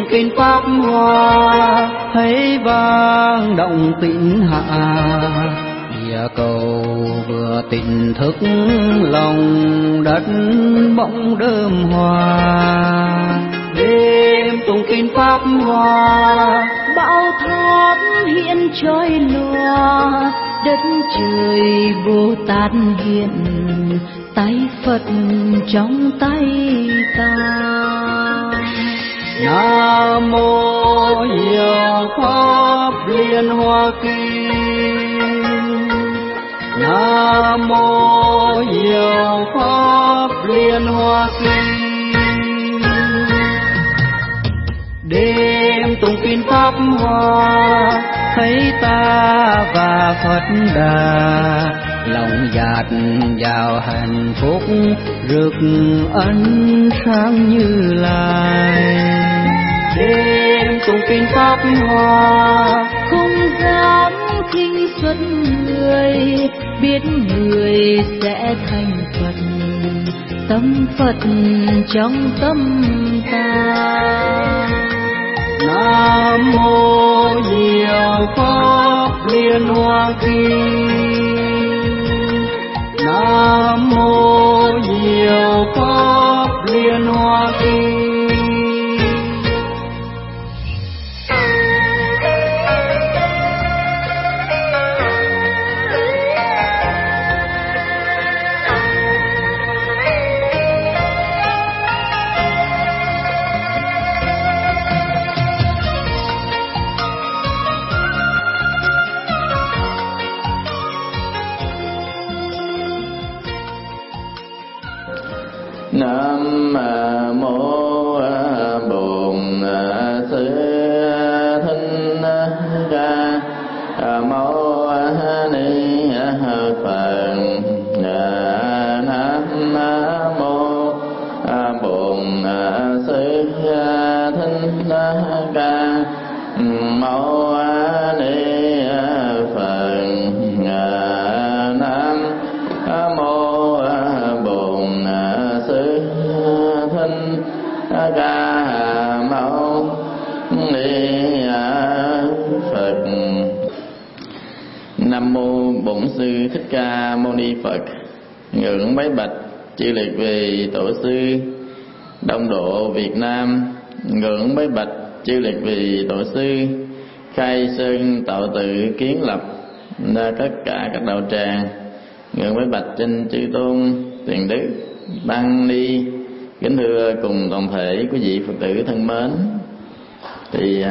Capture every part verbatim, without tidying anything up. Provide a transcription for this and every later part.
kinh pháp hoa, thấy vang động tĩnh hạ. Địa cầu vừa tỉnh thức, lòng đất bỗng đơm hoa. Đêm tụng kinh pháp hoa, bão tháp hiện trôi loa. Đất trời Bồ Tát hiện, tay Phật trong tay ta. Nam mô Nhiều Pháp Liên Hoa Kinh. Nam mô Nhiều Pháp Liên Hoa Kinh. Đêm tụng kinh pháp hoa, thấy ta và Phật Đà. Lòng dạt vào hạnh phúc, rực ân sáng Như Lai. Đêm tụng kinh pháp hoa, không dám khinh suất người, biết người sẽ thành Phật. Tâm Phật trong tâm ta. Nam mô Nhiều Pháp Liên Hoa Kinh. Nam mô Nhiều Pháp Liên Hoa Kinh. Nam mô Bổn Sư Thích Ca Mâu Ni Phật. Nam mô Bổn Sư Thích Ca Mâu Ni Phật. Nam mô Bổn Sư Thích Ca Mâu Ni Phật. Nam mô Bổn Sư Thích Ca Mâu Ni Phật. Ngưỡng bái bạch chư liệt vị tổ sư Đông Độ Việt Nam. Ngưỡng bái bạch chư liệt vị tổ sư khai sơn tạo tự kiến lập ra tất cả các đạo tràng. Ngưỡng bái bạch trên chư tôn tiền đức tăng ni. Kính thưa cùng toàn thể quý vị Phật tử thân mến, thì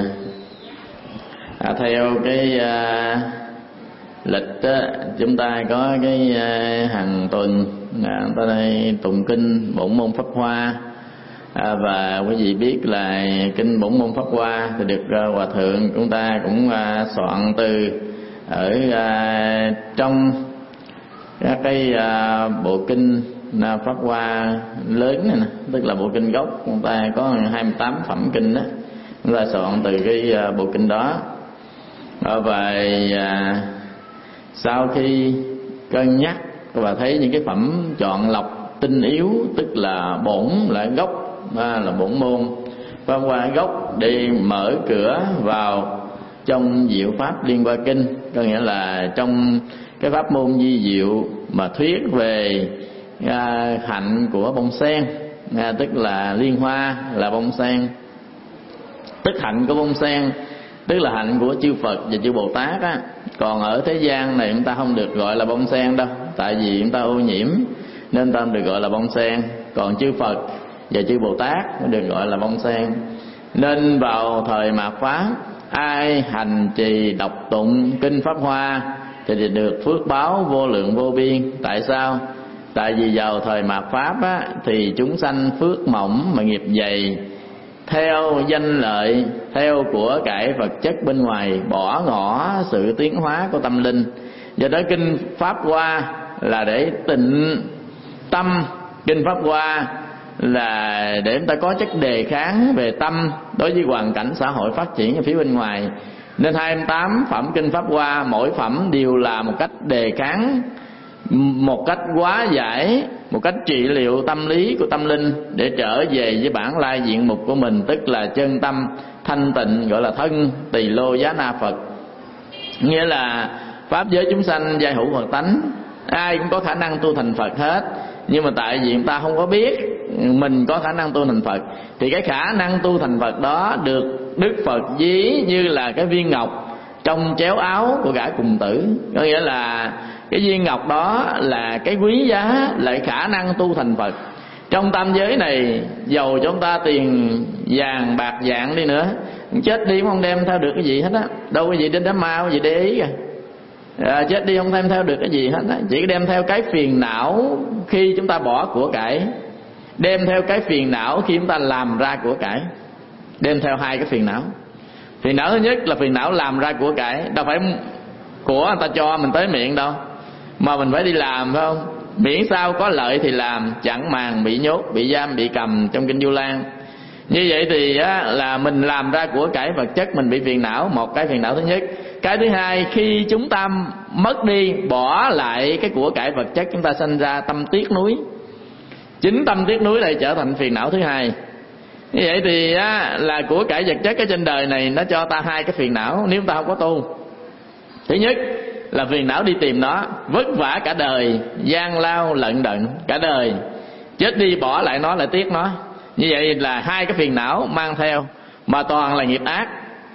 à, theo cái à, lịch á, chúng ta có cái à, hàng tuần à, ta đây tụng kinh Bổn Môn Pháp Hoa. À, và quý vị biết là kinh Bổn Môn Pháp Hoa thì được uh, Hòa Thượng chúng ta cũng uh, soạn từ ở uh, trong các cái uh, bộ kinh uh, Pháp Hoa lớn này nè, tức là bộ kinh gốc chúng ta có hai mươi tám phẩm kinh đó, chúng ta soạn từ cái uh, bộ kinh đó. uh, và uh, sau khi cân nhắc và thấy những cái phẩm chọn lọc tinh yếu, tức là bổn là gốc, À, là bổn môn Pháp Hoa gốc, để mở cửa vào trong diệu pháp Liên Hoa Kinh, có nghĩa là trong cái pháp môn di diệu mà thuyết về à, hạnh của bông sen, à, tức là liên hoa là bông sen, tức hạnh của bông sen, tức là hạnh của chư Phật và chư Bồ Tát á. Còn ở thế gian này chúng ta không được gọi là bông sen đâu, tại vì chúng ta ô nhiễm nên ta không được gọi là bông sen. Còn chư Phật và chư Bồ Tát mới được gọi là bông sen. Nên vào thời mạt Pháp, ai hành trì đọc tụng kinh Pháp Hoa thì được phước báo vô lượng vô biên. Tại sao? Tại vì vào thời mạt Pháp á, thì chúng sanh phước mỏng mà nghiệp dày, theo danh lợi, theo của cải vật chất bên ngoài, bỏ ngỏ sự tiến hóa của tâm linh. Do đó kinh Pháp Hoa là để tịnh tâm, kinh Pháp Hoa là để chúng ta có chất đề kháng về tâm đối với hoàn cảnh xã hội phát triển ở phía bên ngoài. Nên hai mươi tám phẩm kinh Pháp Hoa, mỗi phẩm đều là một cách đề kháng, một cách hóa giải một cách trị liệu tâm lý của tâm linh để trở về với bản lai diện mục của mình, tức là chân tâm thanh tịnh, gọi là thân tỳ lô giá na Phật. Nghĩa là pháp giới chúng sanh giai hữu Phật tánh, ai cũng có khả năng tu thành Phật hết, nhưng mà tại vì ta không có biết mình có khả năng tu thành Phật, thì cái khả năng tu thành Phật đó được Đức Phật ví như là cái viên ngọc trong chéo áo của gã cùng tử. Có nghĩa là cái viên ngọc đó là cái quý giá, là khả năng tu thành Phật. Trong tam giới này, dầu chúng ta tiền vàng bạc vạn đi nữa, chết đi cũng không đem theo được cái gì hết á. Đâu có gì đến đám ma, có gì để ý kìa. À, chết đi không đem theo được cái gì hết á, chỉ đem theo cái phiền não khi chúng ta bỏ của cải, đem theo cái phiền não khi chúng ta làm ra của cải. Đem theo hai cái phiền não. Phiền não thứ nhất là phiền não làm ra của cải, đâu phải của người ta cho mình tới miệng đâu, mà mình phải đi làm, phải không? Miễn sao có lợi thì làm, chẳng màng bị nhốt, bị giam, bị cầm trong kinh Vu Lan. Như vậy thì á, là mình làm ra của cải vật chất, mình bị phiền não. Một cái phiền não thứ nhất. Cái thứ hai, khi chúng ta mất đi, bỏ lại cái của cải vật chất, chúng ta sinh ra tâm tiếc nuối. Chính tâm tiếc nuối này trở thành phiền não thứ hai. Như vậy thì á, là của cải vật chất ở trên đời này nó cho ta hai cái phiền não nếu ta không có tu. Thứ nhất là phiền não đi tìm nó, vất vả cả đời, gian lao lận đận cả đời, chết đi bỏ lại nó lại tiếc nó. Như vậy là hai cái phiền não mang theo, mà toàn là nghiệp ác.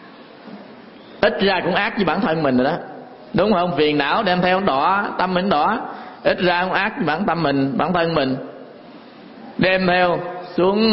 Ít ra cũng ác với bản thân mình rồi đó, đúng không? Phiền não đem theo đỏ, tâm mình đỏ, ít ra cũng ác với bản tâm mình, bản thân mình. Đem theo xuống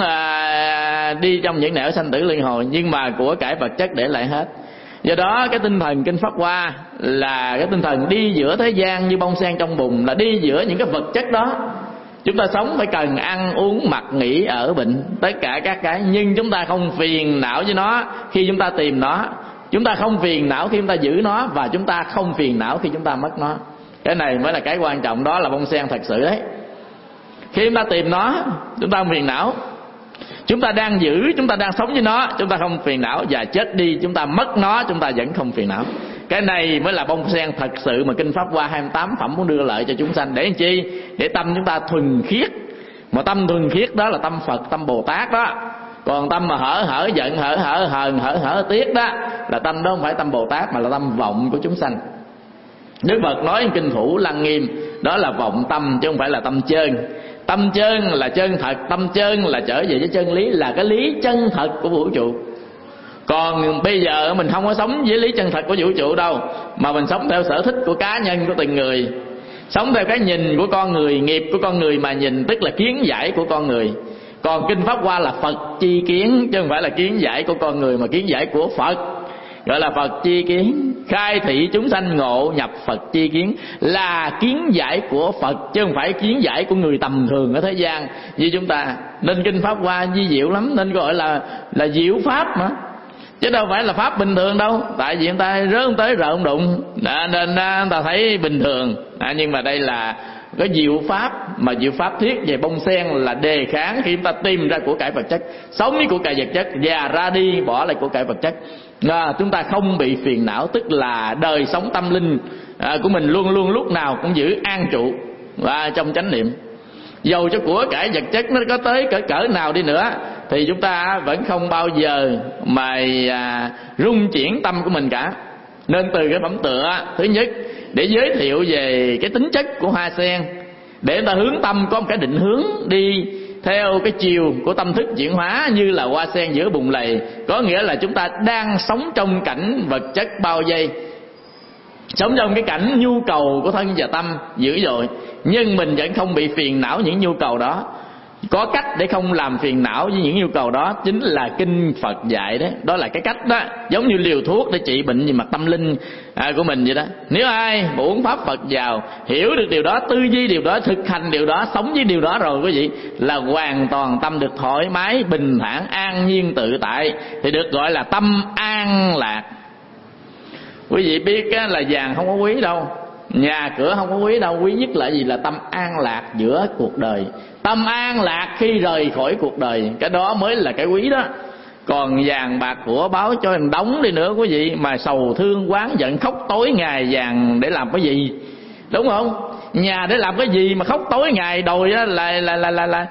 à, đi trong những nẻo sanh tử luân hồi, nhưng mà của cải vật chất để lại hết. Do đó cái tinh thần kinh Pháp Hoa là cái tinh thần đi giữa thế gian như bông sen trong bùn, là đi giữa những cái vật chất đó. Chúng ta sống phải cần ăn uống mặc nghỉ ở bệnh, tất cả các cái, nhưng chúng ta không phiền não với nó khi chúng ta tìm nó, chúng ta không phiền não khi chúng ta giữ nó, và chúng ta không phiền não khi chúng ta mất nó. Cái này mới là cái quan trọng, đó là bông sen thật sự đấy. Khi chúng ta tìm nó, chúng ta không phiền não. Chúng ta đang giữ, chúng ta đang sống với nó, chúng ta không phiền não. Và chết đi, chúng ta mất nó, chúng ta vẫn không phiền não. Cái này mới là bông sen thật sự mà kinh Pháp Hoa hai mươi tám phẩm muốn đưa lại cho chúng sanh. Để làm chi? Để tâm chúng ta thuần khiết. Mà tâm thuần khiết đó là tâm Phật, tâm Bồ Tát đó. Còn tâm mà hở hở giận, hở hở hờn, hở hở tiếc đó, là tâm đó không phải tâm Bồ Tát, mà là tâm vọng của chúng sanh. Đức Phật nói trong kinh Thủ Lăng Nghiêm, đó là vọng tâm chứ không phải là tâm chân. Tâm chân là chân thật, tâm chân là trở về với chân lý, là cái lý chân thật của vũ trụ. Còn bây giờ mình không có sống với lý chân thật của vũ trụ đâu, mà mình sống theo sở thích của cá nhân của từng người, sống theo cái nhìn của con người, nghiệp của con người mà nhìn, tức là kiến giải của con người. Còn kinh Pháp Hoa là Phật chi kiến, chứ không phải là kiến giải của con người, mà kiến giải của Phật, gọi là Phật chi kiến. Khai thị chúng sanh ngộ nhập Phật chi kiến, là kiến giải của Phật, chứ không phải kiến giải của người tầm thường ở thế gian như chúng ta. Nên kinh Pháp Hoa di diệu lắm, nên gọi là là diệu pháp mà, chứ đâu phải là pháp bình thường đâu. Tại vì người ta rớt tới rợ không đụng, nên người ta thấy bình thường. À, nhưng mà đây là cái diệu pháp, mà diệu pháp thiết về bông sen là đề kháng khi chúng ta tìm ra của cải vật chất, sống với của cải vật chất và ra đi bỏ lại của cải vật chất. À, chúng ta không bị phiền não, tức là đời sống tâm linh à, của mình luôn luôn lúc nào cũng giữ an trụ và trong chánh niệm. Dầu cho của cải vật chất nó có tới cỡ cỡ nào đi nữa, thì chúng ta vẫn không bao giờ mà à, rung chuyển tâm của mình cả. Nên từ cái phẩm tựa thứ nhất, để giới thiệu về cái tính chất của hoa sen, để người ta hướng tâm có một cái định hướng đi theo cái chiều của tâm thức chuyển hóa như là hoa sen giữa bùn lầy. Có nghĩa là chúng ta đang sống trong cảnh vật chất bao vây, sống trong cái cảnh nhu cầu của thân và tâm dữ dội, nhưng mình vẫn không bị phiền não những nhu cầu đó. Có cách để không làm phiền não với những nhu cầu đó, chính là kinh Phật dạy đấy. Đó là cái cách đó, giống như liều thuốc để trị bệnh về mặt tâm linh à, của mình vậy đó. Nếu ai mà uống pháp Phật vào, hiểu được điều đó, tư duy điều đó, thực hành điều đó, sống với điều đó rồi quý vị, là hoàn toàn tâm được thoải mái, bình thản, an nhiên, tự tại, thì được gọi là tâm an lạc. Quý vị biết á, là vàng không có quý đâu, nhà cửa không có quý đâu, quý nhất là gì? Là tâm an lạc giữa cuộc đời. Tâm an lạc khi rời khỏi cuộc đời, cái đó mới là cái quý đó. Còn vàng bạc của báo cho anh đóng đi nữa quý vị, mà sầu thương quán giận khóc tối ngày vàng để làm cái gì, đúng không? nhà để làm cái gì mà khóc tối ngày đòi là là là là, là, là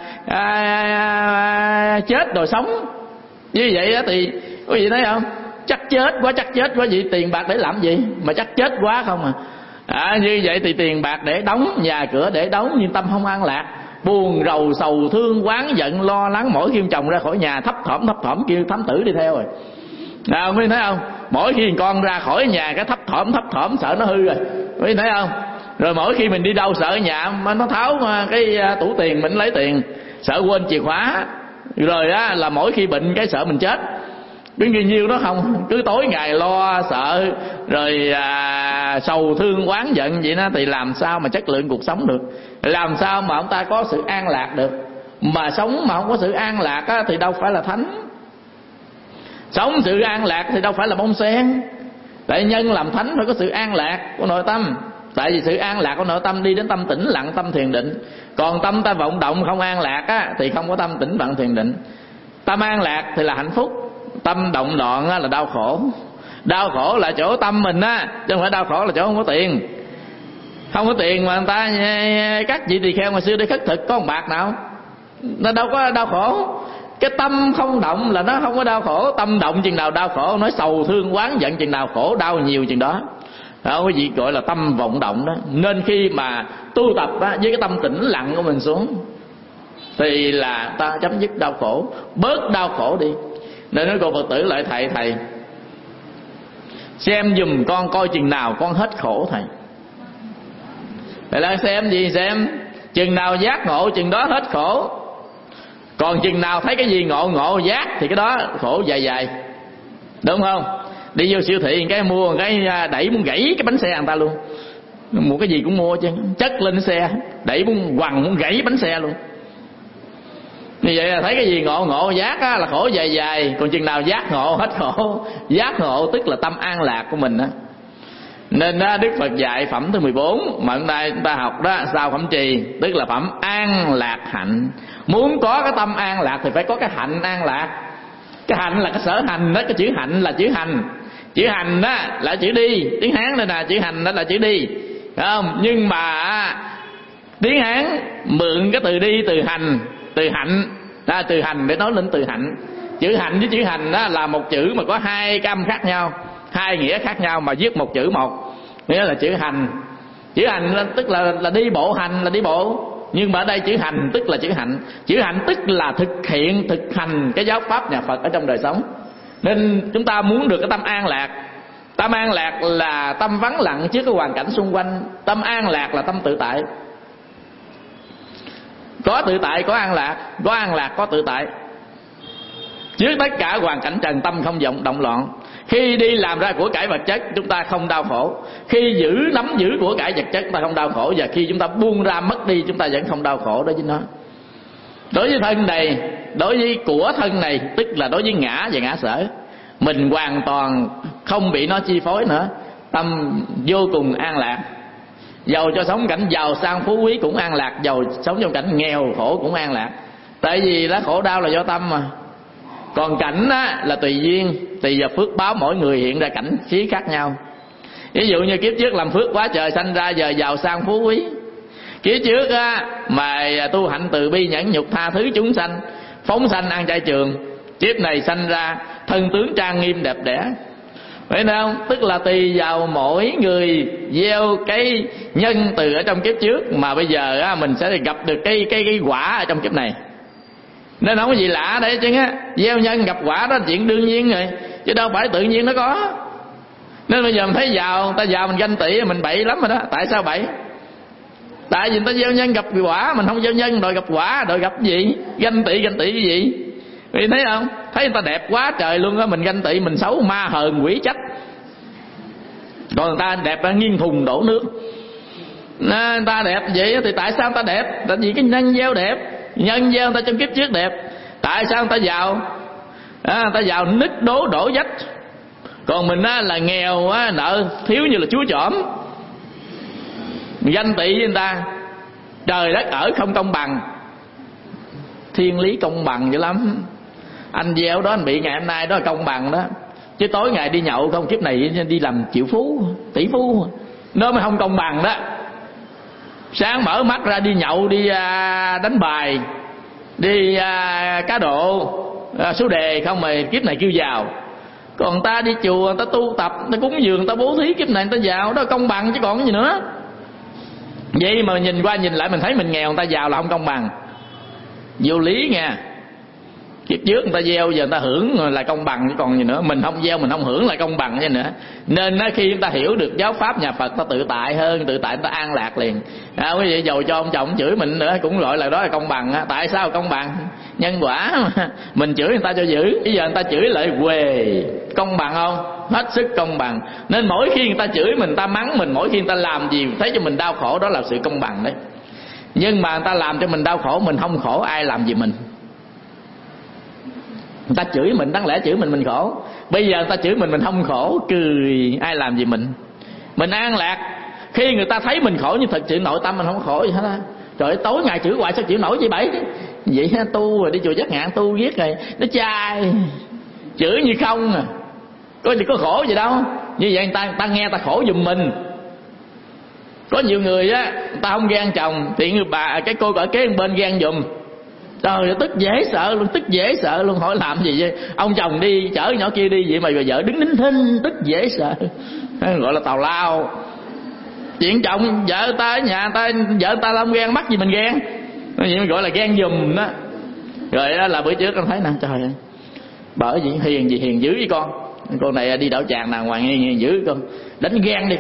à, chết đòi sống. Như vậy á thì quý vị thấy không, chắc chết quá, chắc chết quá vậy, tiền bạc để làm gì mà chắc chết quá không à. À, như vậy thì tiền bạc để đóng, nhà cửa để đóng, nhưng tâm không an lạc, buồn rầu sầu thương oán giận lo lắng. Mỗi khi chồng ra khỏi nhà thấp thỏm thấp thỏm kêu thám tử đi theo rồi. À, quý vị thấy không, mỗi khi con ra khỏi nhà cái thấp thỏm thấp thỏm sợ nó hư rồi, quý vị thấy không. Rồi mỗi khi mình đi đâu sợ ở nhà mà nó tháo cái tủ tiền mình lấy tiền, sợ quên chìa khóa. Rồi á là mỗi khi bệnh cái sợ mình chết. Biết bao nhiêu đó không, cứ tối ngày lo sợ rồi à, sầu thương oán giận vậy đó, thì làm sao mà chất lượng cuộc sống được, làm sao mà ông ta có sự an lạc được. Mà sống mà không có sự an lạc á, thì đâu phải là thánh. Sống sự an lạc thì đâu phải là bông sen. Tại nhân làm thánh phải có sự an lạc của nội tâm. Tại vì sự an lạc của nội tâm đi đến tâm tĩnh lặng, tâm thiền định. Còn tâm ta vọng động không an lạc á, thì không có tâm tĩnh lặng thiền định. Tâm an lạc thì là hạnh phúc, tâm động loạn á, là đau khổ. Đau khổ là chỗ tâm mình á, chứ không phải đau khổ là chỗ không có tiền. Không có tiền mà người ta các vị tỳ kheo ngày xưa đi khất thực có một bạc nào, nó đâu có đau khổ. Cái tâm không động là nó không có đau khổ. Tâm động chừng nào đau khổ, nói sầu thương oán giận chừng nào khổ đau nhiều chừng đó. Đó, quý vị gọi là tâm vọng động đó. Nên khi mà tu tập á, với cái tâm tĩnh lặng của mình xuống thì là ta chấm dứt đau khổ, bớt đau khổ đi. Nên nói cô Phật tử lại thầy thầy xem giùm con coi chừng nào con hết khổ thầy. Thầy đang xem gì? Xem chừng nào giác ngộ chừng đó hết khổ. Còn chừng nào thấy cái gì ngộ ngộ giác thì cái đó khổ dài dài, đúng không? Đi vô siêu thị cái mua cái đẩy muốn gãy cái bánh xe người ta luôn. Mua cái gì cũng mua chứ, chất lên xe đẩy muốn quằn muốn gãy bánh xe luôn. Như vậy là thấy cái gì ngộ ngộ giác á, là khổ dài dài. Còn chừng nào giác ngộ hết khổ. Giác ngộ tức là tâm an lạc của mình á. Nên đó, Đức Phật dạy phẩm thứ mười bốn mà hôm nay chúng ta học đó, sao phẩm trì, tức là phẩm an lạc hạnh. Muốn có cái tâm an lạc thì phải có cái hạnh an lạc. Cái hạnh là cái sở hành đó, cái chữ hạnh là chữ hành. Chữ hành đó là chữ đi, tiếng Hán đây nè, chữ hành đó là chữ đi, phải không? Nhưng mà tiếng Hán mượn cái từ đi, từ hành, từ hạnh, đó, từ hành để nói lên từ hạnh. Chữ hạnh với chữ hành đó là một chữ mà có hai cái âm khác nhau, hai nghĩa khác nhau mà viết một chữ một, nghĩa là chữ hành. Chữ hành là, tức là, là đi bộ, hành là đi bộ. Nhưng mà ở đây chữ hành tức là chữ hạnh. Chữ hạnh tức là thực hiện, thực hành cái giáo pháp nhà Phật ở trong đời sống. Nên chúng ta muốn được cái tâm an lạc. Tâm an lạc là tâm vắng lặng trước cái hoàn cảnh xung quanh. Tâm an lạc là tâm tự tại. Có tự tại có an lạc, có an lạc có tự tại. Trước tất cả hoàn cảnh trần tâm không vọng động loạn. Khi đi làm ra của cải vật chất chúng ta không đau khổ. Khi giữ nắm giữ của cải vật chất chúng ta không đau khổ. Và khi chúng ta buông ra mất đi chúng ta vẫn không đau khổ đó chứ nó. Đối với thân này, đối với của thân này, tức là đối với ngã và ngã sở, mình hoàn toàn không bị nó chi phối nữa. Tâm vô cùng an lạc. Dầu cho sống cảnh giàu sang phú quý cũng an lạc, dầu sống trong cảnh nghèo khổ cũng an lạc. Tại vì đó khổ đau là do tâm mà. Còn cảnh á, là tùy duyên, tùy vào phước báo mỗi người hiện ra cảnh khí khác nhau. Ví dụ như kiếp trước làm phước quá trời sanh ra giờ giàu sang phú quý. Kiếp trước á, mà tu hạnh từ bi nhẫn nhục tha thứ chúng sanh, phóng sanh ăn chay trường, kiếp này sanh ra thân tướng trang nghiêm đẹp đẽ. Phải không? Tức là tùy vào mỗi người gieo cái nhân từ ở trong kiếp trước mà bây giờ á, mình sẽ gặp được cái cái cái quả ở trong kiếp này. Nên không có gì lạ đấy chứ á, gieo nhân gặp quả đó là chuyện đương nhiên rồi, chứ đâu phải tự nhiên nó có. Nên bây giờ mình thấy giàu, ta giàu mình ganh tị mình bậy lắm rồi đó. Tại sao bậy? Tại vì người ta gieo nhân gặp quả, mình không gieo nhân rồi gặp quả, rồi gặp gì? Ganh tị, ganh tị cái gì? Vì thấy không? Thấy người ta đẹp quá trời luôn á, mình ganh tị, mình xấu ma hờn quỷ trách. Còn người ta đẹp là nghiêng thùng đổ nước. Nên người ta đẹp vậy thì tại sao người ta đẹp? Tại vì cái nhân gieo đẹp, nhân gieo người ta trong kiếp trước đẹp. Tại sao người ta giàu? À, người ta giàu nứt đố đổ vách. Còn mình á, là nghèo á, nợ thiếu như là chúa chỏm. Mình ganh tị với người ta. Trời đất ở không công bằng. Thiên lý công bằng dữ lắm. Anh gieo đó anh bị ngày hôm nay đó là công bằng đó. Chứ tối ngày đi nhậu không, kiếp này đi làm triệu phú, tỷ phú. Nó mới không công bằng đó. Sáng mở mắt ra đi nhậu, đi à, đánh bài, đi à, cá độ, à, số đề không mà kiếp này kêu giàu. Còn ta đi chùa, người ta tu tập, người ta cúng dường, người ta bố thí, kiếp này người ta giàu. Đó công bằng chứ còn cái gì nữa. Vậy mà nhìn qua nhìn lại mình thấy mình nghèo, người ta giàu là không công bằng. Vô lý nha. Kiếp trước người ta gieo, giờ người ta hưởng là công bằng chứ còn gì nữa. Mình không gieo, mình không hưởng là công bằng chứ nữa. Nên khi chúng ta hiểu được giáo pháp nhà Phật, ta tự tại hơn, tự tại ta an lạc liền. À, quý vị dầu cho ông chồng chửi mình nữa cũng gọi là đó là công bằng. Tại sao công bằng? Nhân quả mà. Mình chửi người ta cho giữ, bây giờ người ta chửi lại quề. Công bằng không? Hết sức công bằng. Nên mỗi khi người ta chửi mình, ta mắng mình, mỗi khi người ta làm gì thấy cho mình đau khổ, đó là sự công bằng đấy. Nhưng mà người ta làm cho mình đau khổ, mình không khổ, ai làm gì mình? Người ta chửi mình, đáng lẽ chửi mình mình khổ. Bây giờ người ta chửi mình mình không khổ, cười, ai làm gì mình? Mình an lạc. Khi người ta thấy mình khổ, nhưng thật sự nội tâm mình không khổ gì hết á. Trời ơi, tối ngày chửi hoài sao chịu nổi vậy bảy? Vậy tu rồi đi chùa Giác Ngạn tu viết rồi nó chai, chửi như không à. Có gì có khổ gì đâu. Như vậy người ta, người ta nghe ta khổ giùm mình. Có nhiều người á, người ta không ghen chồng thì người bà cái cô ở kế bên ghen giùm. Trời ơi, tức dễ sợ luôn, tức dễ sợ luôn. Hỏi làm gì vậy? Ông chồng đi chở nhỏ kia đi vậy mà vợ đứng nín thinh, tức dễ sợ. Gọi là tào lao. Chuyện chồng vợ ta ở nhà ta, vợ ta không ghen, mắc gì mình ghen. Vậy gọi là ghen giùm đó. Rồi đó là bữa trước con thấy nè, trời ơi, bởi vì hiền gì hiền dữ với con. Con này đi đảo tràng nào ngoài hiền, hiền dữ con. Đánh ghen đi.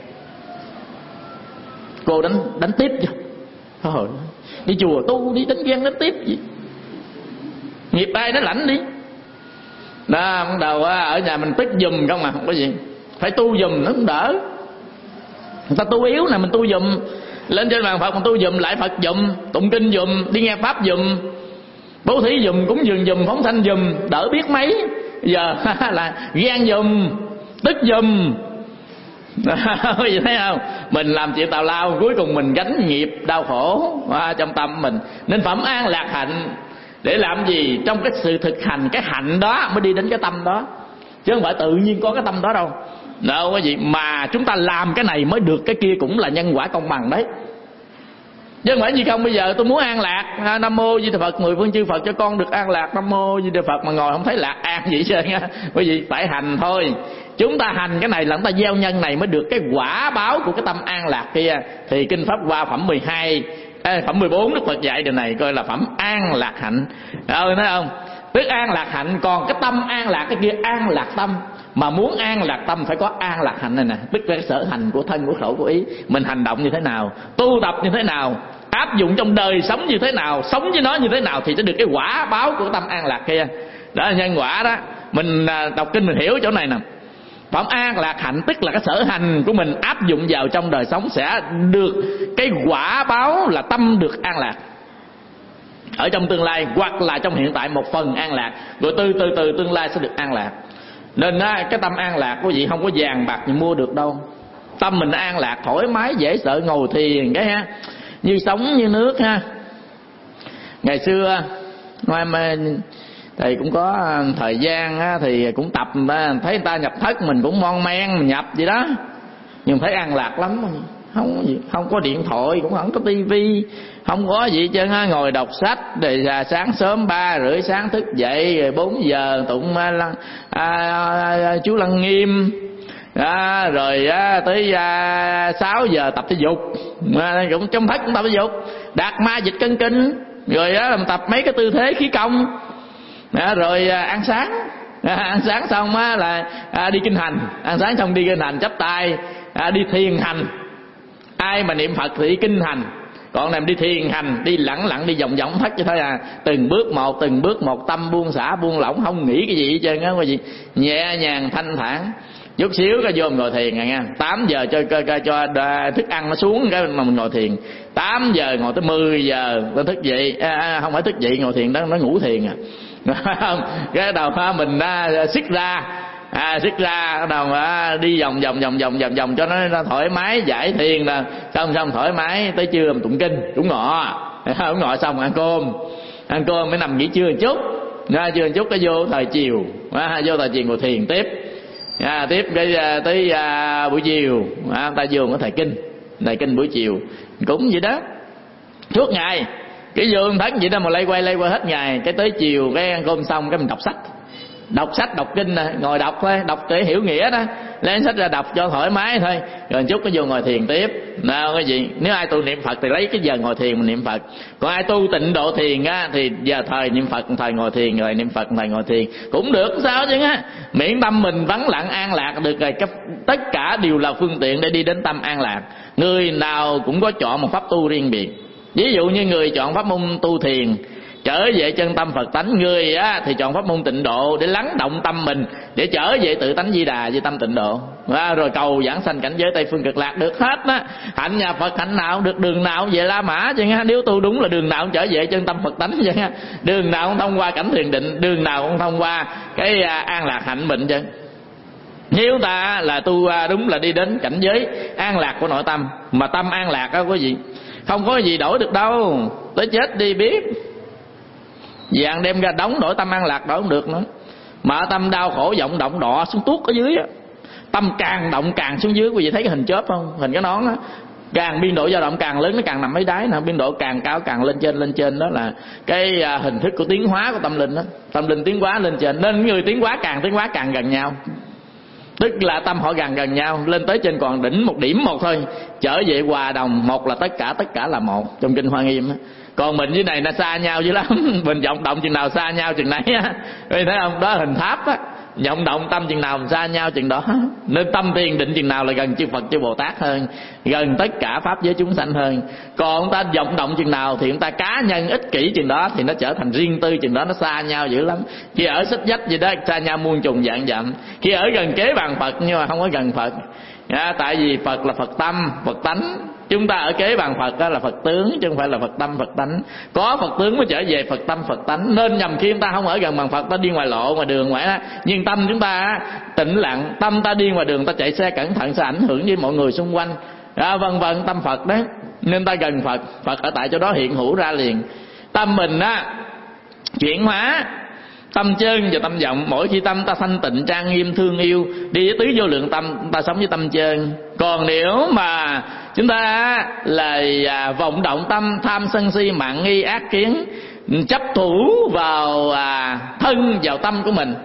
Cô đánh đánh tiếp cho. Thôi đi chùa tu đi, đánh ghen đánh tiếp gì. Nghiệp ai nó lãnh đi. Đó, bắt đầu ở nhà mình tức giùm không mà không có gì. Phải tu giùm nó cũng đỡ. Người ta tu yếu nè, mình tu giùm. Lên trên bàn Phật mình tu giùm, lại Phật giùm, tụng kinh giùm, đi nghe pháp giùm, bố thí giùm, cúng dường giùm, phóng sanh giùm, đỡ biết mấy. Giờ là ghen giùm, tức giùm. Quý vị thấy không? Mình làm chuyện tào lao, cuối cùng mình gánh nghiệp đau khổ à, trong tâm mình. Nên phẩm an lạc hạnh để làm gì? Trong cái sự thực hành cái hạnh đó mới đi đến cái tâm đó, chứ không phải tự nhiên có cái tâm đó đâu. Đâu quý vị, mà chúng ta làm cái này mới được cái kia, cũng là nhân quả công bằng đấy. Chứ không phải gì không. Bây giờ tôi muốn an lạc, à, Nam Mô Di Đà Phật, mười phương chư Phật cho con được an lạc, Nam Mô Di Đà Phật, mà ngồi không thấy lạc an gì hết trơn. Quý vị phải hành thôi. Chúng ta hành cái này là chúng ta gieo nhân này mới được cái quả báo của cái tâm an lạc kia. Thì Kinh Pháp Hoa phẩm mười hai, à, phẩm mười bốn Đức Phật dạy điều này coi là phẩm an lạc hạnh. Rồi thấy không? Tức an lạc hạnh, còn cái tâm an lạc cái kia an lạc tâm. Mà muốn an lạc tâm phải có an lạc hạnh này nè. Tức là cái sở hành của thân, của khẩu, của ý. Mình hành động như thế nào, tu tập như thế nào, áp dụng trong đời sống như thế nào, sống với nó như thế nào, thì sẽ được cái quả báo của tâm an lạc kia. Đó là nhân quả đó. Mình đọc kinh mình hiểu chỗ này nè. Phẩm an lạc hạnh tức là cái sở hành của mình áp dụng vào trong đời sống sẽ được cái quả báo là tâm được an lạc ở trong tương lai, hoặc là trong hiện tại một phần an lạc, rồi từ từ từ tương lai sẽ được an lạc. Nên cái tâm an lạc quý vị không có vàng bạc gì mua được đâu. Tâm mình an lạc thoải mái dễ sợ, ngồi thiền cái ha, như sống như nước ha. Ngày xưa ngoài mà thầy cũng có thời gian á, thì cũng tập, thấy người ta nhập thất mình cũng mon men mình nhập gì đó, nhưng thấy an lạc lắm. Không có gì, không có điện thoại, cũng không có tivi, không có gì chứ, ngồi đọc sách. Rồi sáng sớm ba rưỡi sáng thức dậy, rồi bốn giờ tụng à, à, chú Lăng Nghiêm, à, rồi à, tới à, sáu giờ tập thể dục, à, cũng trong thất cũng tập thể dục, đạt ma dịch cân kinh, rồi à, tập mấy cái tư thế khí công, à, rồi à, ăn sáng, à, ăn sáng xong á, là à, đi kinh hành, ăn sáng xong đi kinh hành chắp tay, à, đi thiền hành. Ai mà niệm Phật thì đi kinh hành, còn này đi thiền hành, đi lẳng lặng đi vòng vòng thất cho thôi à. Từng bước một, từng bước một, tâm buông xả buông lỏng, không nghĩ cái gì hết trơn á quý vị, nhẹ nhàng thanh thản. Chút xíu cái vô mình ngồi thiền à nha. Tám giờ cho, cho, cho, cho thức ăn nó xuống cái mà mình ngồi thiền. Tám giờ ngồi tới mười giờ nó thức dậy, à, không phải thức dậy ngồi thiền đó, nó ngủ thiền à. Cái đầu mình xích ra, à, xích ra đầu à, đi vòng vòng vòng vòng vòng vòng cho nó, nó thoải mái, giải thiền là xong xong thoải mái. Tới trưa mình tụng kinh, đúng ngọ, đúng ngọ xong ăn cơm, ăn cơm mới nằm nghỉ trưa một chút, à, trưa một chút cái vô thời chiều, à, vô thời chiều ngồi thiền tiếp, à, tiếp cái tới à, buổi chiều à, ta vô có thời kinh, Này kinh buổi chiều cũng vậy đó, suốt ngày cái giường thất vậy đó mà lay quay lay quay hết ngày. Cái tới chiều cái ăn cơm xong cái mình đọc sách, đọc sách đọc kinh nè, ngồi đọc thôi, đọc để hiểu nghĩa đó, lấy sách ra đọc cho thoải mái thôi, rồi chút cái vô ngồi thiền tiếp. Nào cái gì, nếu ai tu niệm Phật thì lấy cái giờ ngồi thiền mình niệm Phật, còn ai tu tịnh độ thiền á thì giờ thời niệm Phật thời ngồi thiền, rồi niệm Phật thời ngồi thiền cũng được, sao chứ á, miễn tâm mình vắng lặng an lạc được rồi. Tất cả đều là phương tiện để đi đến tâm an lạc. Người nào cũng có chọn một pháp tu riêng biệt. Ví dụ như người chọn pháp môn tu thiền trở về chân tâm Phật tánh, người á thì chọn pháp môn tịnh độ để lắng động tâm mình để trở về tự tánh Di Đà, về tâm tịnh độ, à, rồi cầu giảng sanh cảnh giới Tây phương Cực Lạc được hết á. Hạnh nhà Phật hạnh nào được đường nào về La Mã chứ ha, nếu tu đúng là đường nào cũng trở về chân tâm Phật tánh chứ ha, đường nào cũng thông qua cảnh thiền định, đường nào cũng thông qua cái à, an lạc hạnh mệnh chứ. Nếu ta là tu à, đúng là đi đến cảnh giới an lạc của nội tâm, mà tâm an lạc đó có gì, không có gì đổi được đâu, tới chết đi biết. Vàng đem ra đóng đổi tâm an lạc đổi không được nữa. Mà tâm đau khổ vọng động đọ xuống tuốt ở dưới á, tâm càng động càng xuống dưới. Quý vị thấy cái hình chớp không, hình cái nón á, càng biên độ dao động càng lớn nó càng nằm mấy đáy nè, biên độ càng cao càng lên trên lên trên. Đó là cái à, hình thức của tiến hóa của tâm linh đó. Tâm linh tiến hóa lên trên, nên người tiến hóa càng tiến hóa càng gần nhau, tức là tâm họ gần gần nhau lên tới trên còn đỉnh một điểm một thôi, trở về hòa đồng một là tất cả, tất cả là một trong kinh Hoa Nghiêm á. Còn mình với này nó xa nhau dữ lắm, mình vọng động chừng nào xa nhau chừng nấy á, thấy không, đó hình tháp á, vọng động tâm chừng nào xa nhau chừng đó. Nên tâm thiền định chừng nào là gần chư Phật chư Bồ Tát hơn, gần tất cả pháp giới chúng sanh hơn. Còn chúng ta vọng động chừng nào thì chúng ta cá nhân ích kỷ chừng đó, thì nó trở thành riêng tư chừng đó, nó xa nhau dữ lắm. Khi ở xích dách gì đó xa nhau muôn trùng vạn dặm, khi ở gần kế bàn Phật nhưng mà không có gần Phật. À, tại vì Phật là Phật tâm, Phật tánh. Chúng ta ở kế bàn Phật đó là Phật tướng, chứ không phải là Phật tâm, Phật tánh. Có Phật tướng mới trở về Phật tâm, Phật tánh. Nên nhầm khi chúng ta không ở gần bàn Phật, ta đi ngoài lộ, ngoài đường, ngoài đó, nhưng tâm chúng ta tĩnh lặng. Tâm ta đi ngoài đường, ta chạy xe cẩn thận sẽ ảnh hưởng với mọi người xung quanh, à, vân vân. Tâm Phật đấy, nên ta gần Phật, Phật ở tại chỗ đó hiện hữu ra liền. Tâm mình á chuyển hóa tâm chân và tâm vọng. Mỗi khi tâm ta thanh tịnh trang nghiêm thương yêu, đi với tứ vô lượng tâm, ta sống với tâm chân. Còn nếu mà chúng ta là à, vọng động tâm, tham sân si mạng nghi ác kiến, chấp thủ vào à, thân vào tâm của mình,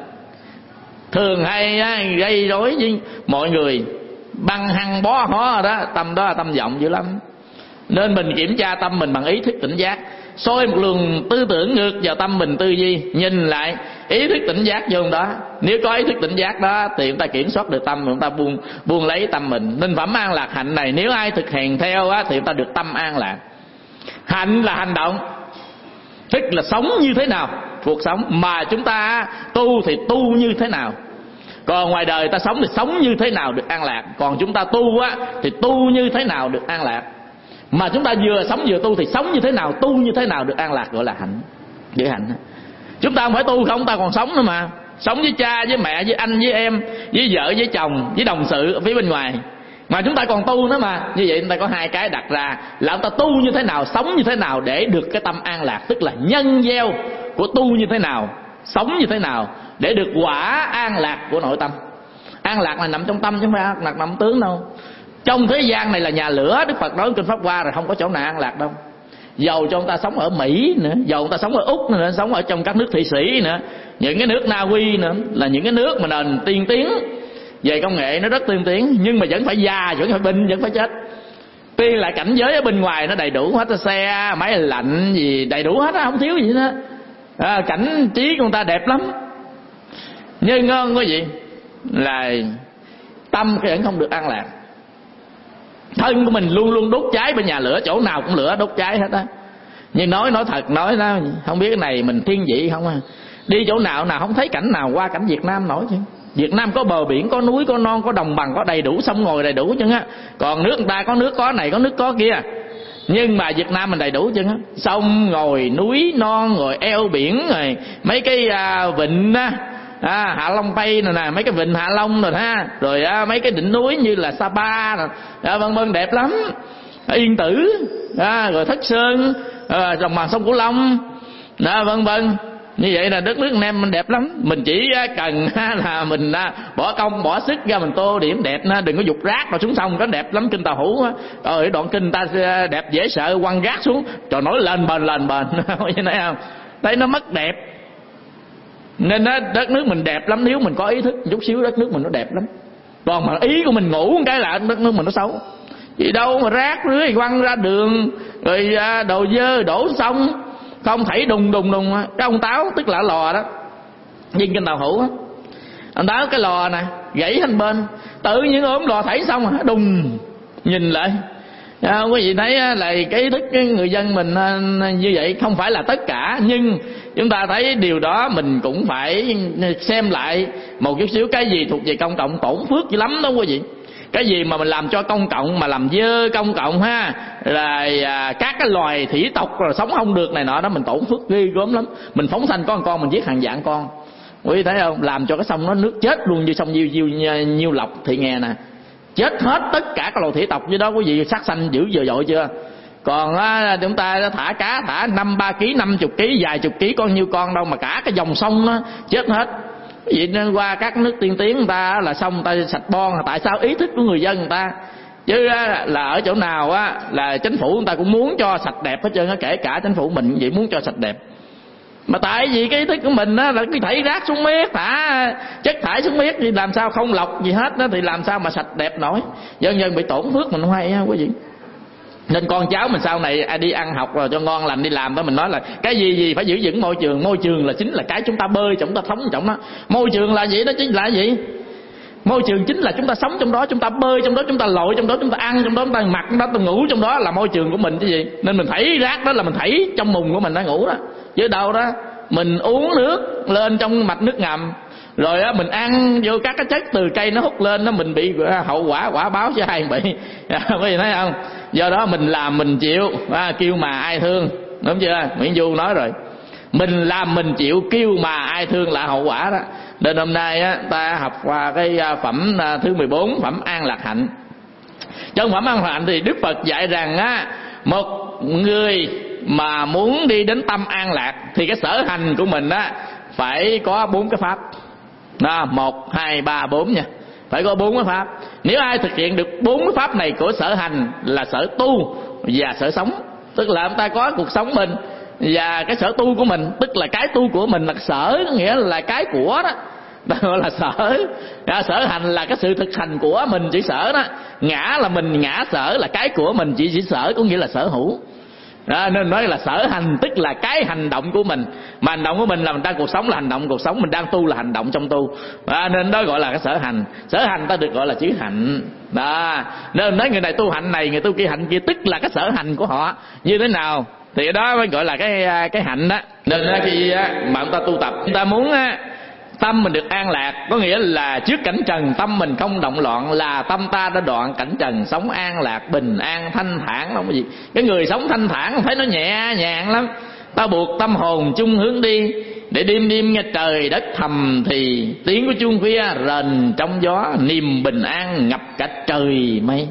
thường hay á, gây rối với mọi người, băng hăng bó hó đó, tâm đó là tâm vọng dữ lắm. Nên mình kiểm tra tâm mình bằng ý thức tỉnh giác, soi một luồng tư tưởng ngược vào tâm mình tư duy, nhìn lại ý thức tỉnh giác vô đó. Nếu có ý thức tỉnh giác đó thì chúng ta kiểm soát được tâm, chúng ta buông buông lấy tâm mình. Nên phẩm an lạc hạnh này nếu ai thực hiện theo á, thì chúng ta được tâm an lạc. Hạnh là hành động, tức là sống như thế nào cuộc sống, mà chúng ta tu thì tu như thế nào. Còn ngoài đời ta sống thì sống như thế nào được an lạc, còn chúng ta tu á thì tu như thế nào được an lạc. Mà chúng ta vừa sống vừa tu thì sống như thế nào, tu như thế nào được an lạc, gọi là hạnh, chữ hạnh. Chúng ta không phải tu không, ta còn sống nữa mà. Sống với cha, với mẹ, với anh, với em, với vợ, với chồng, với đồng sự ở phía bên ngoài, mà chúng ta còn tu nữa mà. Như vậy chúng ta có hai cái đặt ra là chúng ta tu như thế nào, sống như thế nào để được cái tâm an lạc. Tức là nhân gieo của tu như thế nào, sống như thế nào để được quả an lạc của nội tâm. An lạc là nằm trong tâm chứ không phải an lạc nằm tướng đâu. Trong thế gian này là nhà lửa, Đức Phật nói kinh Pháp Hoa rồi, không có chỗ nào an lạc đâu. Dầu cho người ta sống ở Mỹ nữa, dầu người ta sống ở Úc nữa, sống ở trong các nước Thụy Sĩ nữa, những cái nước Na Uy nữa, là những cái nước mà nền tiên tiến về công nghệ, nó rất tiên tiến, nhưng mà vẫn phải già, vẫn phải bệnh, vẫn phải chết. Tuy là cảnh giới ở bên ngoài nó đầy đủ hết, xe, máy lạnh gì đầy đủ hết, không thiếu gì hết. À, cảnh trí của người ta đẹp lắm, nhưng ngon có gì là tâm cái vẫn không được an lạc. Thân của mình luôn luôn đốt cháy bên nhà lửa, chỗ nào cũng lửa đốt cháy hết á. Nhưng nói nói thật, nói nó không biết cái này mình thiên vị không à. Đi chỗ nào nào không thấy cảnh nào qua cảnh Việt Nam nổi chứ. Việt Nam có bờ biển, có núi, có non, có đồng bằng, có đầy đủ, sông ngồi đầy đủ chứ á. Còn nước người ta có nước có này, có nước có kia. Nhưng mà Việt Nam mình đầy đủ chứ á. Sông ngồi, núi non, rồi eo biển, rồi mấy cái à, vịnh á, à, Hạ Long Bay nè nè, mấy cái vịnh Hạ Long rồi ha, rồi à, mấy cái đỉnh núi như là Sapa nè, à, vân vân, đẹp lắm. Yên Tử, à, rồi Thất Sơn, à, đồng bằng sông Cửu Long, à, vân vân. Như vậy là đất nước Việt Nam mình đẹp lắm. Mình chỉ cần là mình bỏ công bỏ sức ra mình tô điểm đẹp, đừng có dục rác rồi xuống sông, có đẹp lắm. Kinh Tàu Hủ rồi đoạn kinh ta đẹp dễ sợ, quăng rác xuống trời nổi lên bền lên bền như này không, thấy nó mất đẹp. Nên đó, đất nước mình đẹp lắm nếu mình có ý thức chút xíu, đất nước mình nó đẹp lắm. Còn mà ý của mình ngủ cái là đất nước mình nó xấu. Vì đâu mà rác rưới quăng ra đường, rồi đồ dơ đổ sông, không thảy đùng đùng đùng. Cái ông Táo tức là lò đó, viên Kinh Tàu Hủ á, ông Táo cái lò nè gãy thành bên, tự nhiên ốm lò thảy xong rồi đùng, nhìn lại à, quý vị thấy là cái ý thức cái người dân mình như vậy. Không phải là tất cả, nhưng chúng ta thấy điều đó mình cũng phải xem lại một chút xíu. Cái gì thuộc về công cộng tổn phước dữ lắm đó quý vị. Cái gì mà mình làm cho công cộng, mà làm dơ công cộng ha, là à, các cái loài thủy tộc rồi sống không được này nọ đó, mình tổn phước ghê gớm lắm. Mình phóng sanh có một con mình giết hàng vạn con, quý vị thấy không? Làm cho cái sông nó nước chết luôn, như sông Nhiêu Nhiêu Nhiêu Lộc Thị Nghè nè, chết hết tất cả các loài thủy tộc dưới đó, quý vị sát sanh dữ dội dội chưa? Còn á, chúng ta thả cá thả năm ba ký, năm chục ký, vài chục ký con nhiêu con đâu mà cả cái dòng sông nó chết hết. Vậy nên qua các nước tiên tiến người ta là xong người ta sạch bon. Tại sao? Ý thức của người dân người ta. Chứ là ở chỗ nào á là chính phủ người ta cũng muốn cho sạch đẹp hết trơn á, kể cả chính phủ mình vậy muốn cho sạch đẹp. Mà tại vì cái ý thức của mình á là cái thảy rác xuống miết, thả chất thải xuống miết thì làm sao không lọc gì hết đó, thì làm sao mà sạch đẹp nổi. Dân dân bị tổn phước mình không hay á quý vị. Nên con cháu mình sau này ai đi ăn học rồi cho ngon lành đi làm đó, mình nói là cái gì gì phải giữ vững môi trường. Môi trường là chính là cái chúng ta bơi, chúng ta sống trong đó. Môi trường là gì đó chính là gì? Môi trường chính là chúng ta sống trong đó, chúng ta bơi trong đó, chúng ta lội trong đó, chúng ta ăn trong đó, chúng ta mặc trong đó, chúng ta ngủ trong đó, là môi trường của mình chứ gì. Nên mình thảy rác đó là mình thảy trong mùng của mình đã ngủ đó. Chứ đâu đó mình uống nước lên trong mạch nước ngầm, rồi á mình ăn vô các cái chất từ cây nó hút lên, nó mình bị hậu quả quả báo cho ai bị. Quý vị thấy không? Do đó mình làm mình chịu, à, kêu mà ai thương, đúng chưa? Nguyễn Du nói rồi, mình làm mình chịu, kêu mà ai thương là hậu quả đó. Nên hôm nay á, ta học qua cái phẩm thứ mười bốn, phẩm An Lạc Hạnh. Trong phẩm An Lạc Hạnh thì Đức Phật dạy rằng á, một người mà muốn đi đến tâm an lạc thì cái sở hành của mình á phải có bốn cái pháp đó, một hai ba bốn nha, phải có bốn cái pháp. Nếu ai thực hiện được bốn cái pháp này của sở hành là sở tu và sở sống, tức là chúng ta có cuộc sống mình và cái sở tu của mình, tức là cái tu của mình là sở, có nghĩa là cái của đó, đó gọi là sở. À, sở hành là cái sự thực hành của mình chỉ sở đó. Ngã là mình ngã sở là cái của mình chỉ chỉ sở, có nghĩa là sở hữu. Đó, nên nói là sở hành tức là cái hành động của mình. Mà hành động của mình là mình đang cuộc sống là hành động cuộc sống, mình đang tu là hành động trong tu. À, nên đó gọi là cái sở hành. Sở hành ta được gọi là chữ hạnh. Đó, nên nói người này tu hạnh này, người tu kia hạnh kia, tức là cái sở hành của họ như thế nào thì đó mới gọi là cái cái hạnh đó. Nên khi mà chúng ta tu tập, chúng ta muốn tâm mình được an lạc, có nghĩa là trước cảnh trần tâm mình không động loạn, là tâm ta đã đoạn cảnh trần, sống an lạc, bình an, thanh thản. Không có gì. Cái người sống thanh thản thấy nó nhẹ nhàng lắm. Ta buộc tâm hồn chung hướng đi, để đêm đêm nghe trời đất thầm thì tiếng của chuông khuya rền trong gió, niềm bình an ngập cả trời mây.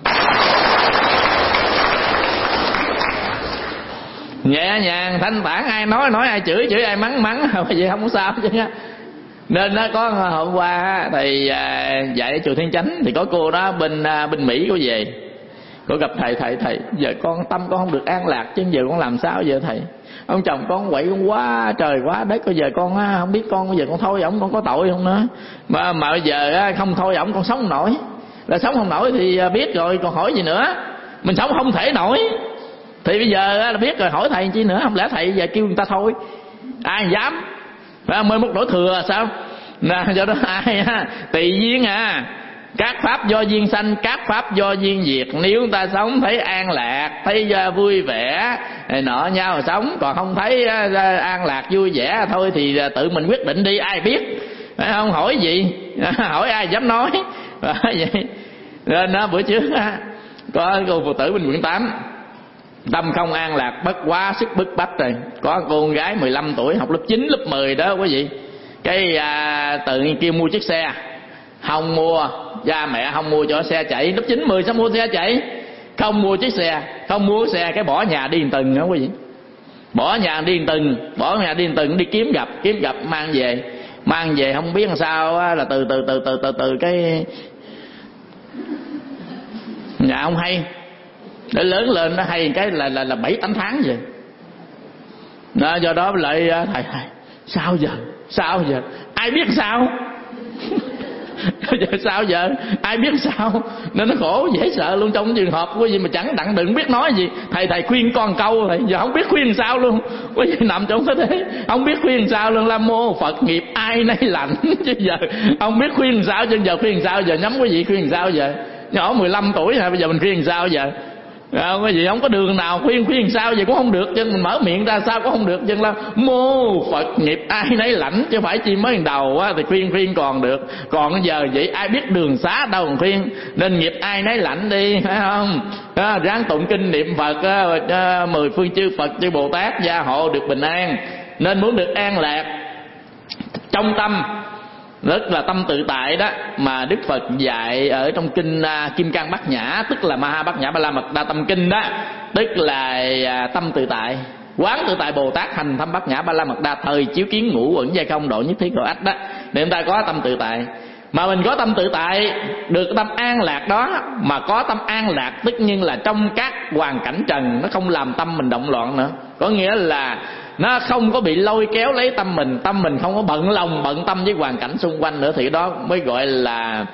Nhẹ nhàng thanh thản, ai nói nói, ai chửi chửi, ai mắng mắng, vậy không có sao chứ. Nên nó có hôm qua thầy dạy ở chùa Thiên Chánh, thì có cô đó bên bên Mỹ có về, cô gặp thầy, thầy thầy giờ con tâm con không được an lạc chứ giờ con làm sao giờ thầy? Ông chồng con quậy con quá trời quá đất, bây giờ con không biết con bây giờ con thôi ổng con có tội không nữa, mà mà bây giờ không thôi ổng con sống không nổi. Là sống không nổi thì biết rồi, còn hỏi gì nữa? Mình sống không thể nổi thì bây giờ là biết rồi, hỏi thầy chi nữa? Không lẽ thầy giờ kêu người ta thôi, ai dám? Phải mới mất đổ thừa sao? Nè, do đó ai á, tùy duyên à. Các pháp do duyên sanh, các pháp do duyên diệt. Nếu chúng ta sống thấy an lạc, thấy vui vẻ, nọ nhau mà sống. Còn không thấy an lạc vui vẻ thôi thì tự mình quyết định đi, ai biết. Phải không? Hỏi gì? Hỏi ai dám nói. Vậy nên đó, bữa trước có cô phụ tử bên quận tám, tâm không an lạc, bất quá sức bức bách rồi. Có cô con gái mười lăm tuổi học lớp chín, lớp mười đó quý vị. Cái à, tự nhiên kêu mua chiếc xe, không mua, cha mẹ không mua cho xe chạy. Lớp chín mười sao mua xe chạy? Không mua chiếc xe, không mua xe, cái bỏ nhà đi từng đó quý vị. Bỏ nhà đi từng, bỏ nhà đi từng đi kiếm gặp, kiếm gặp mang về, mang về không biết làm sao á, là từ từ từ từ từ từ cái nhà ông hay, để lớn lên nó hay cái là là là bảy tám tháng vậy. Đó, do đó lại thầy thầy sao giờ, sao giờ, ai biết sao? Giờ sao giờ, ai biết sao? Nên nó khổ dễ sợ luôn. Trong trường hợp quý vị mà chẳng đặng đừng biết nói gì, thầy thầy khuyên con câu thầy giờ không biết khuyên sao luôn. Quý vị nằm trong thế thế không biết khuyên sao luôn. Nam mô Phật, nghiệp ai nấy lành. Chứ giờ không biết khuyên sao, chứ giờ khuyên sao giờ, nhắm quý vị khuyên sao giờ? Nhỏ mười lăm tuổi hả, bây giờ mình khuyên sao giờ? À, cái gì không có đường nào khuyên khuyên sao vậy cũng không được, chứ mình mở miệng ra sao cũng không được, chứ là mô Phật, nghiệp ai nấy lãnh, chứ phải chi mới đầu á thì khuyên khuyên còn được, còn giờ vậy ai biết đường xá đâu còn khuyên. Nên nghiệp ai nấy lãnh đi, phải không? À, ráng tụng kinh niệm Phật á, mười phương chư Phật chư Bồ Tát gia hộ được bình an. Nên muốn được an lạc trong tâm, rất là tâm tự tại đó, mà Đức Phật dạy ở trong kinh uh, Kim Cang Bát Nhã, tức là Maha Bát Nhã Ba La Mật Đa Tâm Kinh đó, tức là uh, tâm tự tại. Quán tự tại Bồ Tát hành thâm Bát Nhã Ba La Mật Đa, thời chiếu kiến ngũ uẩn giai không độ nhất thiết độ ách đó, để chúng ta có tâm tự tại. Mà mình có tâm tự tại, được tâm an lạc đó, mà có tâm an lạc tất nhiên là trong các hoàn cảnh trần, nó không làm tâm mình động loạn nữa. Có nghĩa là nó không có bị lôi kéo lấy tâm mình, tâm mình không có bận lòng bận tâm với hoàn cảnh xung quanh nữa, thì đó mới gọi là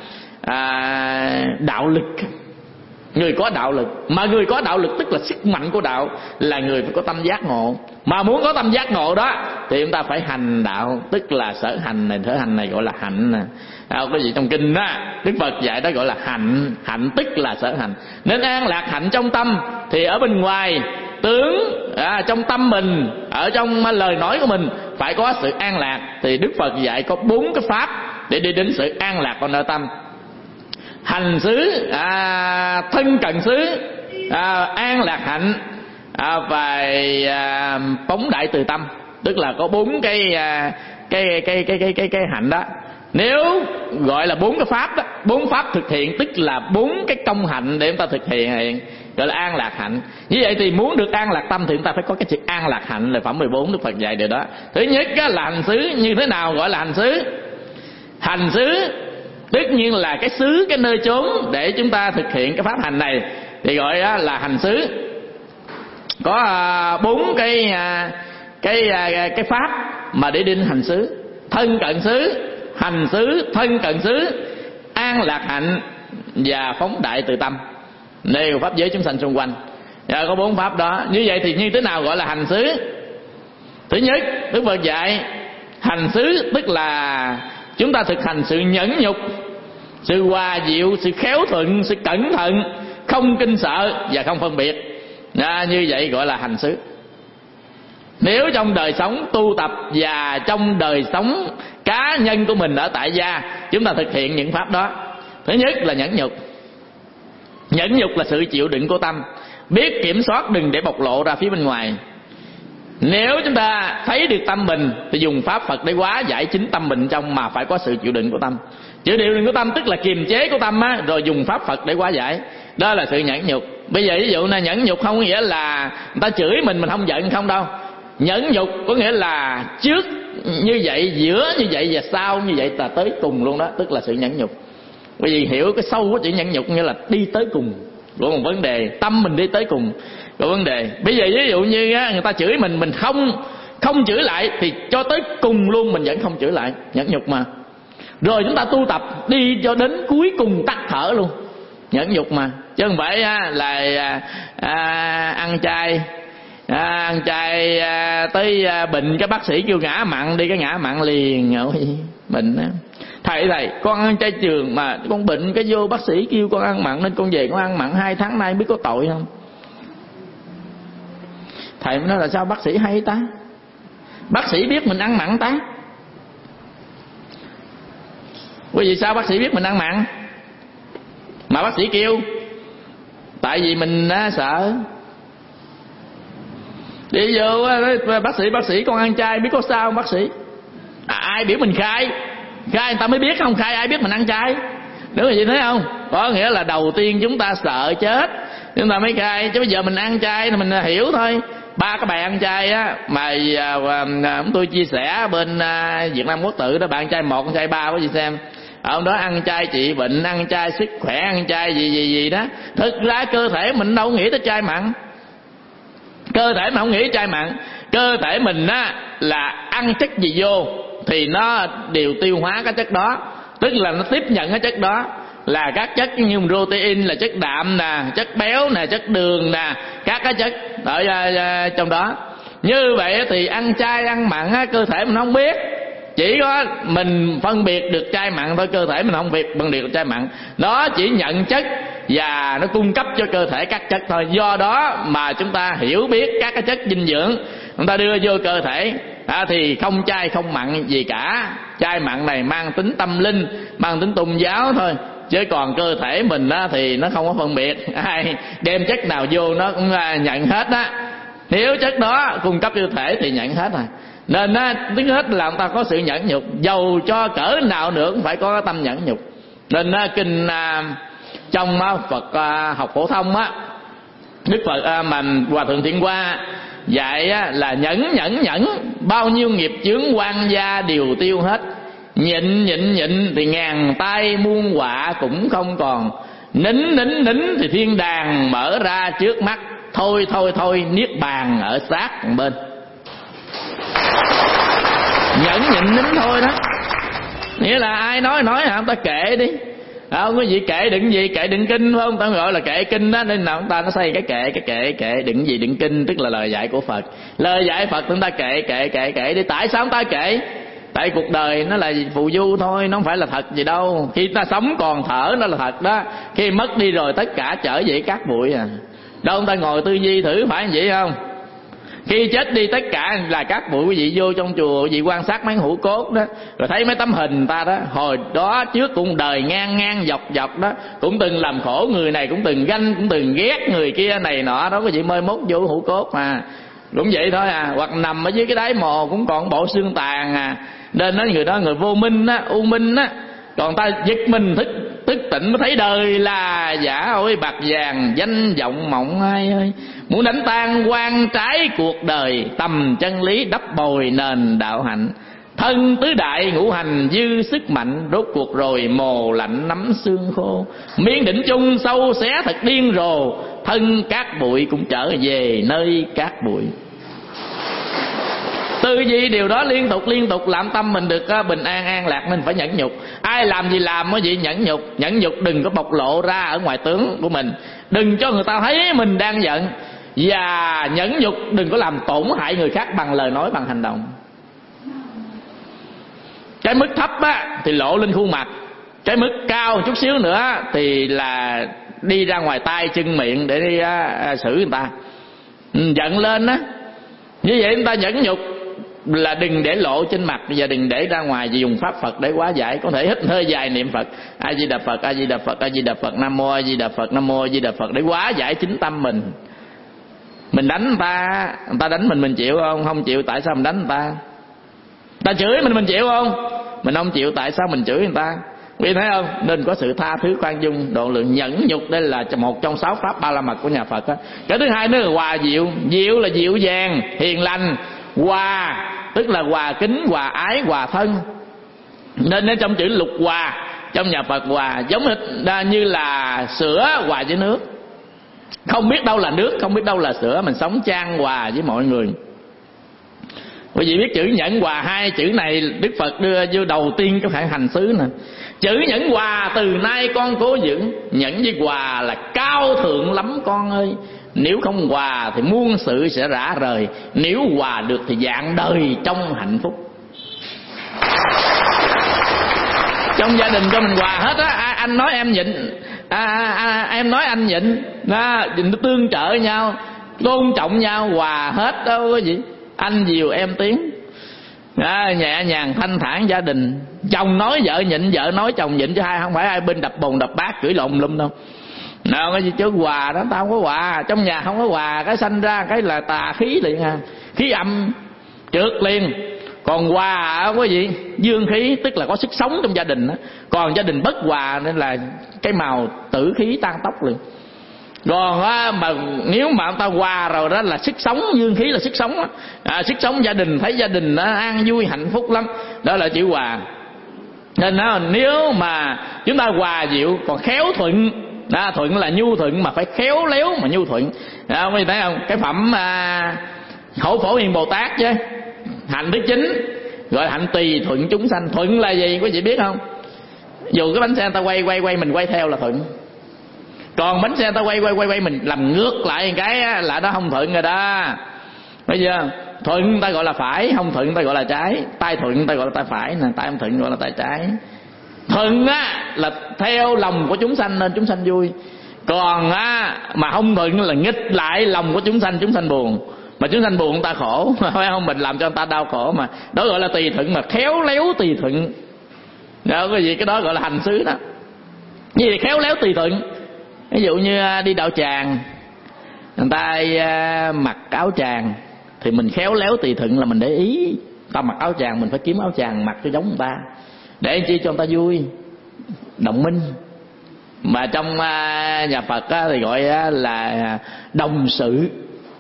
à, đạo lực. Người có đạo lực, mà người có đạo lực tức là sức mạnh của đạo, là người phải có tâm giác ngộ. Mà muốn có tâm giác ngộ đó thì chúng ta phải hành đạo, tức là sở hành này, sở hành này gọi là hạnh nè. À, cái gì trong kinh đó Đức Phật dạy đó gọi là hạnh, hạnh tức là sở hành. Nên an lạc hạnh trong tâm thì ở bên ngoài tướng, à, trong tâm mình, ở trong lời nói của mình phải có sự an lạc. Thì Đức Phật dạy có bốn cái pháp để đi đến sự an lạc của nội tâm: hành xứ, à, thân cận xứ, à, an lạc hạnh, à, và à, phóng đại từ tâm. Tức là có bốn cái, à, cái, cái, cái, cái, cái, cái hạnh đó. Nếu gọi là bốn cái pháp đó, bốn pháp thực hiện tức là bốn cái công hạnh để chúng ta thực hiện, gọi là an lạc hạnh. Như vậy thì muốn được an lạc tâm thì chúng ta phải có cái chữ an lạc hạnh, là phẩm mười bốn Đức Phật dạy điều đó. Thứ nhất là hành xứ. Như thế nào gọi là hành xứ? Hành xứ tất nhiên là cái xứ, cái nơi chốn để chúng ta thực hiện cái pháp hành này thì gọi là hành xứ. Có bốn cái cái cái pháp mà để đi đến hành xứ: thân cận xứ, hành xứ, thân cận xứ, an lạc hạnh và phóng đại từ tâm, nêu pháp giới chúng sanh xung quanh. Và có bốn pháp đó. Như vậy thì như thế nào gọi là hành xứ? Thứ nhất, Đức Phật dạy hành xứ tức là chúng ta thực hành sự nhẫn nhục, sự hòa diệu, sự khéo thuận, sự cẩn thận, không kinh sợ và không phân biệt. À, như vậy gọi là hành xứ. Nếu trong đời sống tu tập và trong đời sống cá nhân của mình ở tại gia, chúng ta thực hiện những pháp đó. Thứ nhất là nhẫn nhục. Nhẫn nhục là sự chịu đựng của tâm, biết kiểm soát đừng để bộc lộ ra phía bên ngoài. Nếu chúng ta thấy được tâm mình thì dùng pháp Phật để hóa giải chính tâm mình trong, mà phải có sự chịu đựng của tâm. Chịu đựng của tâm tức là kiềm chế của tâm á, rồi dùng pháp Phật để hóa giải. Đó là sự nhẫn nhục. Bây giờ ví dụ là nhẫn nhục không có nghĩa là người ta chửi mình mình không giận không đâu. Nhẫn nhục có nghĩa là trước như vậy, giữa như vậy và sau như vậy, là tới cùng luôn đó, tức là sự nhẫn nhục. Bởi vì hiểu cái sâu của chữ nhẫn nhục nghĩa là đi tới cùng của một vấn đề, tâm mình đi tới cùng của vấn đề. Bây giờ ví dụ như á, người ta chửi mình, mình không không chửi lại thì cho tới cùng luôn mình vẫn không chửi lại, nhẫn nhục mà. Rồi chúng ta tu tập đi cho đến cuối cùng tắt thở luôn, nhẫn nhục mà. Chứ không phải á, là à, ăn chay à, ăn chay à, tới à, bệnh cái bác sĩ kêu ngã mặn đi, cái ngã mặn liền. Ôi, bệnh á, thầy thầy con ăn chay trường mà con bệnh cái vô bác sĩ kêu con ăn mặn nên con về con ăn mặn hai tháng nay, biết có tội không? Thầy mới nói là sao bác sĩ hay ta? Bác sĩ biết mình ăn mặn ta? Bởi vì sao bác sĩ biết mình ăn mặn mà bác sĩ kêu? Tại vì mình á, sợ. Đi vô bác sĩ bác sĩ con ăn chay biết có sao không bác sĩ? À, ai biểu mình khai? Khai người ta mới biết, không khai ai biết mình ăn chay? Đúng là gì thấy không? Có nghĩa là đầu tiên chúng ta sợ chết chúng ta mới khai, chứ bây giờ mình ăn chay thì mình hiểu thôi. ba cái bài ăn chay á mà à, tôi chia sẻ bên à, Việt Nam Quốc Tự đó, bạn ăn chay một, ăn chay ba, có gì xem. Ông đó ăn chay trị bệnh, ăn chay sức khỏe, ăn chay gì gì gì đó. Thực ra cơ thể mình đâu nghĩ tới chay mặn. Cơ thể mình không nghĩ chay mặn. Cơ thể mình á là ăn chất gì vô thì nó đều tiêu hóa cái chất đó, tức là nó tiếp nhận cái chất đó, là các chất như protein, là chất đạm nè, chất béo nè, chất đường nè, các cái chất ở uh, trong đó. Như vậy thì ăn chay ăn mặn á, cơ thể mình không biết, chỉ có mình phân biệt được chay mặn thôi. Cơ thể mình không biệt phân biệt được chay mặn, nó chỉ nhận chất và nó cung cấp cho cơ thể các chất thôi. Do đó mà chúng ta hiểu biết các cái chất dinh dưỡng chúng ta đưa vô cơ thể à, thì không chay không mặn gì cả. Chay mặn này mang tính tâm linh, mang tính tôn giáo thôi, chứ còn cơ thể mình á, thì nó không có phân biệt. Ai đem chất nào vô nó cũng nhận hết á. Nếu chất đó cung cấp cho cơ thể thì nhận hết rồi. Nên á, trước hết là người ta có sự nhẫn nhục, dầu cho cỡ nào nữa cũng phải có cái tâm nhẫn nhục. Nên á, kinh à, trong á, Phật à, học phổ thông á, Đức Phật à, mà Hòa Thượng Thiện Hoa dạy á, là nhẫn nhẫn nhẫn, bao nhiêu nghiệp chướng quan gia đều tiêu hết. Nhịn nhịn nhịn thì ngàn tay muôn họa cũng không còn. Nín nín nín thì thiên đàng mở ra trước mắt. Thôi thôi thôi niết bàn ở sát một bên. Nhẫn nhịn nín thôi đó. Nghĩa là ai nói nói hả, ta kệ đi. Không có gì kệ đừng gì, kệ đựng kinh phải không? Ta gọi là kệ kinh đó, nên nào chúng ta nó xây cái kệ, cái kệ kệ đựng gì đựng kinh, tức là lời dạy của Phật. Lời dạy Phật chúng ta kệ kệ kệ kệ đi. Tại sao chúng ta kệ? Tại cuộc đời nó là phù du thôi, nó không phải là thật gì đâu. Khi ta sống còn thở nó là thật đó, khi mất đi rồi tất cả trở về cát bụi à. Đâu ta ngồi tư duy thử phải như vậy không? Khi chết đi tất cả là cát bụi. Quý vị vô trong chùa, quý vị quan sát mấy hũ cốt đó, rồi thấy mấy tấm hình ta đó, hồi đó trước cũng đời ngang ngang dọc dọc đó, cũng từng làm khổ người này, cũng từng ganh, cũng từng ghét người kia này nọ đó. Quý vị mới mốt vô hũ cốt mà cũng vậy thôi à. Hoặc nằm ở dưới cái đáy mồ cũng còn bộ xương tàn à. Nên nói người đó người vô minh á, u minh á. Còn ta giật mình thức tức tỉnh mới thấy đời là giả ôi bạc vàng, danh vọng mộng ai ơi. Muốn đánh tan quan trái cuộc đời, tầm chân lý đắp bồi nền đạo hạnh. Thân tứ đại ngũ hành dư sức mạnh, rốt cuộc rồi mồ lạnh nắm xương khô. Miên định chung sâu xé thật điên rồ, thân cát bụi cũng trở về nơi cát bụi. Tư duy điều đó liên tục liên tục làm tâm mình được bình an an lạc, nên phải nhẫn nhục. Ai làm gì làm có gì nhẫn nhục. Nhẫn nhục đừng có bộc lộ ra ở ngoài tướng của mình, đừng cho người ta thấy mình đang giận. Và nhẫn nhục đừng có làm tổn hại người khác bằng lời nói, bằng hành động. Cái mức thấp á thì lộ lên khuôn mặt, cái mức cao chút xíu nữa thì là đi ra ngoài tay chân miệng để đi uh, xử người ta. Ừ, giận lên á, như vậy người ta nhẫn nhục là đừng để lộ trên mặt và đừng để ra ngoài, dùng pháp Phật để hóa giải. Có thể hít hơi dài niệm Phật A Di Đà Phật, A Di Đà Phật, A Di Đà Phật, Nam Mô A Di Đà Phật, Nam Mô A Di Đà Phật để hóa giải chính tâm mình. Mình đánh người ta, người ta đánh mình mình chịu không? Không chịu, tại sao mình đánh người ta? Người ta chửi mình mình chịu không? Mình không chịu, tại sao mình chửi người ta? Quý thấy không? Nên có sự tha thứ khoan dung độ lượng. Nhẫn nhục đây là một trong sáu pháp ba la mật của nhà Phật đó. Cái thứ hai nữa là hòa diệu. Diệu là dịu dàng, hiền lành. Hòa tức là hòa kính, hòa ái, hòa thân. Nên ở trong chữ lục hòa trong nhà Phật, hòa giống như là sữa hòa với nước. Không biết đâu là nước, không biết đâu là sữa, mình sống chan hòa với mọi người. Quý vị biết chữ nhẫn hòa, hai chữ này Đức Phật đưa vô đầu tiên trong khoảng hành xứ nè. Chữ nhẫn hòa từ nay con cố giữ. Nhẫn với hòa là cao thượng lắm con ơi. Nếu không hòa thì muôn sự sẽ rã rời, nếu hòa được thì vạn đời trong hạnh phúc. Trong gia đình cho mình hòa hết á. À, anh nói em nhịn, à, à, em nói anh nhịn, à, tương trợ nhau, tôn trọng nhau, hòa hết đâu có gì. Anh dìu em tiếng, à, nhẹ nhàng thanh thản gia đình. Chồng nói vợ nhịn, vợ nói chồng nhịn, chứ hai không phải hai bên đập bồn đập bát chửi lộn lum đâu. Nào cái gì chứ hòa đó, tao không có hòa. Trong nhà không có hòa, cái sanh ra cái là tà khí liền à, khí âm trượt liền. Còn hòa không có gì, dương khí, tức là có sức sống trong gia đình đó. Còn gia đình bất hòa nên là cái màu tử khí tan tóc liền. Còn á, mà nếu mà ông ta hòa rồi đó là sức sống, dương khí là sức sống á. À, sức sống gia đình, thấy gia đình nó an vui hạnh phúc lắm, đó là chữ hòa. Nên đó, nếu mà chúng ta hòa dịu, còn khéo thuận đó, thuận là nhu thuận mà phải khéo léo mà nhu thuận. Đó, quý vị thấy không? Cái phẩm à, Hổ Phổ Hiền Bồ Tát chứ, hạnh thứ chín gọi là hạnh tùy thuận chúng sanh. Thuận là gì quý vị biết không? Dù cái bánh xe ta quay quay quay mình quay theo là thuận, còn bánh xe ta quay quay quay quay mình làm ngược lại cái á, là đó không thuận rồi đó. Bây giờ thuận ta gọi là phải, không thuận ta gọi là trái. Tay thuận ta gọi là tay phải nè, tay không thuận gọi là tay trái. Thuận á là theo lòng của chúng sanh nên chúng sanh vui, còn á mà không thuận là nghịch lại lòng của chúng sanh, chúng sanh buồn, mà chúng sanh buồn người ta khổ, phải không? Mình làm cho người ta đau khổ mà. Đó gọi là tùy thuận, mà khéo léo tùy thuận. Đó cái gì cái đó gọi là hành xứ đó. Như vậy khéo léo tùy thuận. Ví dụ như đi đạo tràng, người ta mặc áo tràng thì mình khéo léo tùy thuận là mình để ý. Ta mặc áo tràng mình phải kiếm áo tràng mặc cho giống người ta, để chi cho người ta vui, đồng minh. Mà trong nhà Phật thì gọi là đồng sự,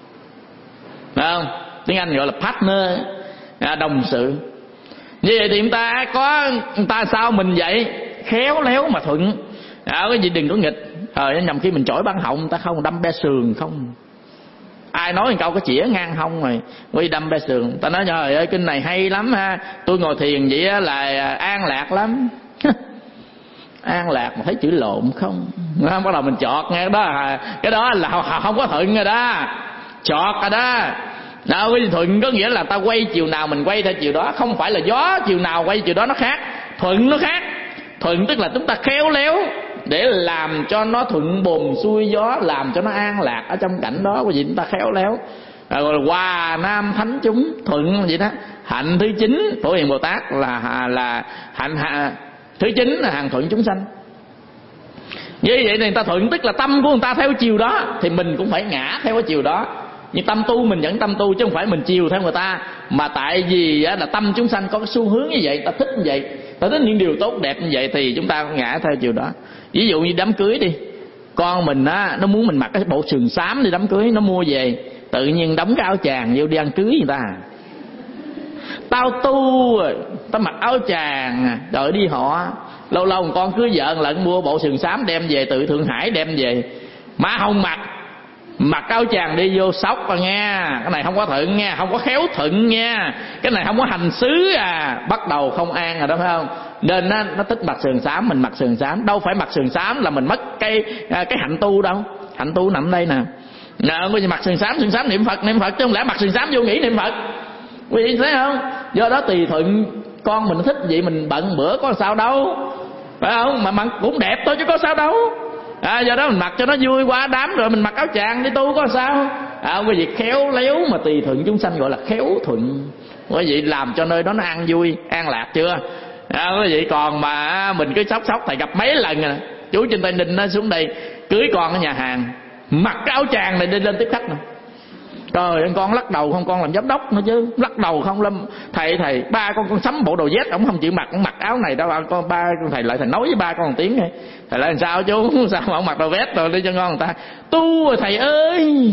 phải không? Tiếng Anh gọi là partner, đồng sự. Như vậy thì người ta có người ta sao mình vậy, khéo léo mà thuận. À, cái gì đừng có nghịch. Rồi nhầm khi mình chổi băng họng, người ta không đâm be sườn không. Ai nói một câu có chĩa ngang hông rồi quy đâm be sườn. Ta nói trời ơi kinh này hay lắm ha, tôi ngồi thiền vậy là an lạc lắm. An lạc mà thấy chữ lộn không, bắt đầu mình chọt nghe đó là, cái đó là không có thuận rồi đó, chọt rồi đó. Đâu cái thuận có nghĩa là ta quay chiều nào mình quay theo chiều đó, không phải là gió chiều nào quay chiều đó nó khác. Thuận nó khác. Thuận tức là chúng ta khéo léo để làm cho nó thuận buồm xuôi gió, làm cho nó an lạc ở trong cảnh đó. Cái gì chúng ta khéo léo, rồi là hòa nam thánh chúng, thuận vậy đó. Hạnh thứ chín Phổ Hiền Bồ Tát là là hạnh hạ, thứ chín là hàng thuận chúng sanh. Như vậy thì người ta thuận tức là tâm của người ta theo chiều đó thì mình cũng phải ngã theo cái chiều đó. Nhưng tâm tu mình vẫn tâm tu chứ không phải mình chiều theo người ta, mà tại vì là tâm chúng sanh có cái xu hướng như vậy, ta thích như vậy, ta thích những điều tốt đẹp như vậy thì chúng ta ngã theo chiều đó. Ví dụ như đám cưới đi, con mình á nó muốn mình mặc cái bộ sườn xám đi đám cưới, nó mua về tự nhiên đóng cái áo chàng vô đi ăn cưới người ta. Tao tu rồi tao mặc áo chàng đợi đi họ, lâu lâu một con cưới vợ lận mua bộ sườn xám đem về từ Thượng Hải đem về, má không mặc, mặc áo chàng đi vô sốc à nghe, cái này không có thuận nha, không có khéo thuận nha, cái này không có hành xứ à, bắt đầu không an rồi đó phải không? Nên nó, nó thích mặc sườn xám, mình mặc sườn xám. Đâu phải mặc sườn xám là mình mất cái cái hạnh tu đâu, hạnh tu nằm đây nè. Nè quý vị mặc sườn xám, sườn xám niệm Phật, niệm Phật chứ không lẽ mặc sườn xám vô nghĩ niệm Phật, quý vị thấy không? Do đó tùy thuận, con mình thích vậy mình bận bữa có sao đâu, phải không? Mà mặc cũng đẹp thôi chứ có sao đâu. À, do đó mình mặc cho nó vui quá đám rồi mình mặc áo chàng đi tu có sao. À, quý vị khéo léo mà tùy thuận chúng sanh gọi là khéo thuận. Quý vị làm cho nơi đó nó an vui, an lạc chưa? À, quý vị còn mà mình cứ sóc sóc thầy gặp mấy lần rồi. Chú trên Tây Ninh nó xuống đây cưới con ở nhà hàng, mặc cái áo chàng này đi lên tiếp khách nè. Trời ơi con lắc đầu không, con làm giám đốc nữa chứ, lắc đầu không lâm thầy thầy ba con con sắm bộ đồ vest, ông không chịu mặc, ông mặc áo này đâu, con ba con thầy lại thầy nói với ba con một tiếng này, thầy lại làm sao chú, sao mà ông mặc đồ vest rồi đi cho ngon người ta tu rồi thầy ơi,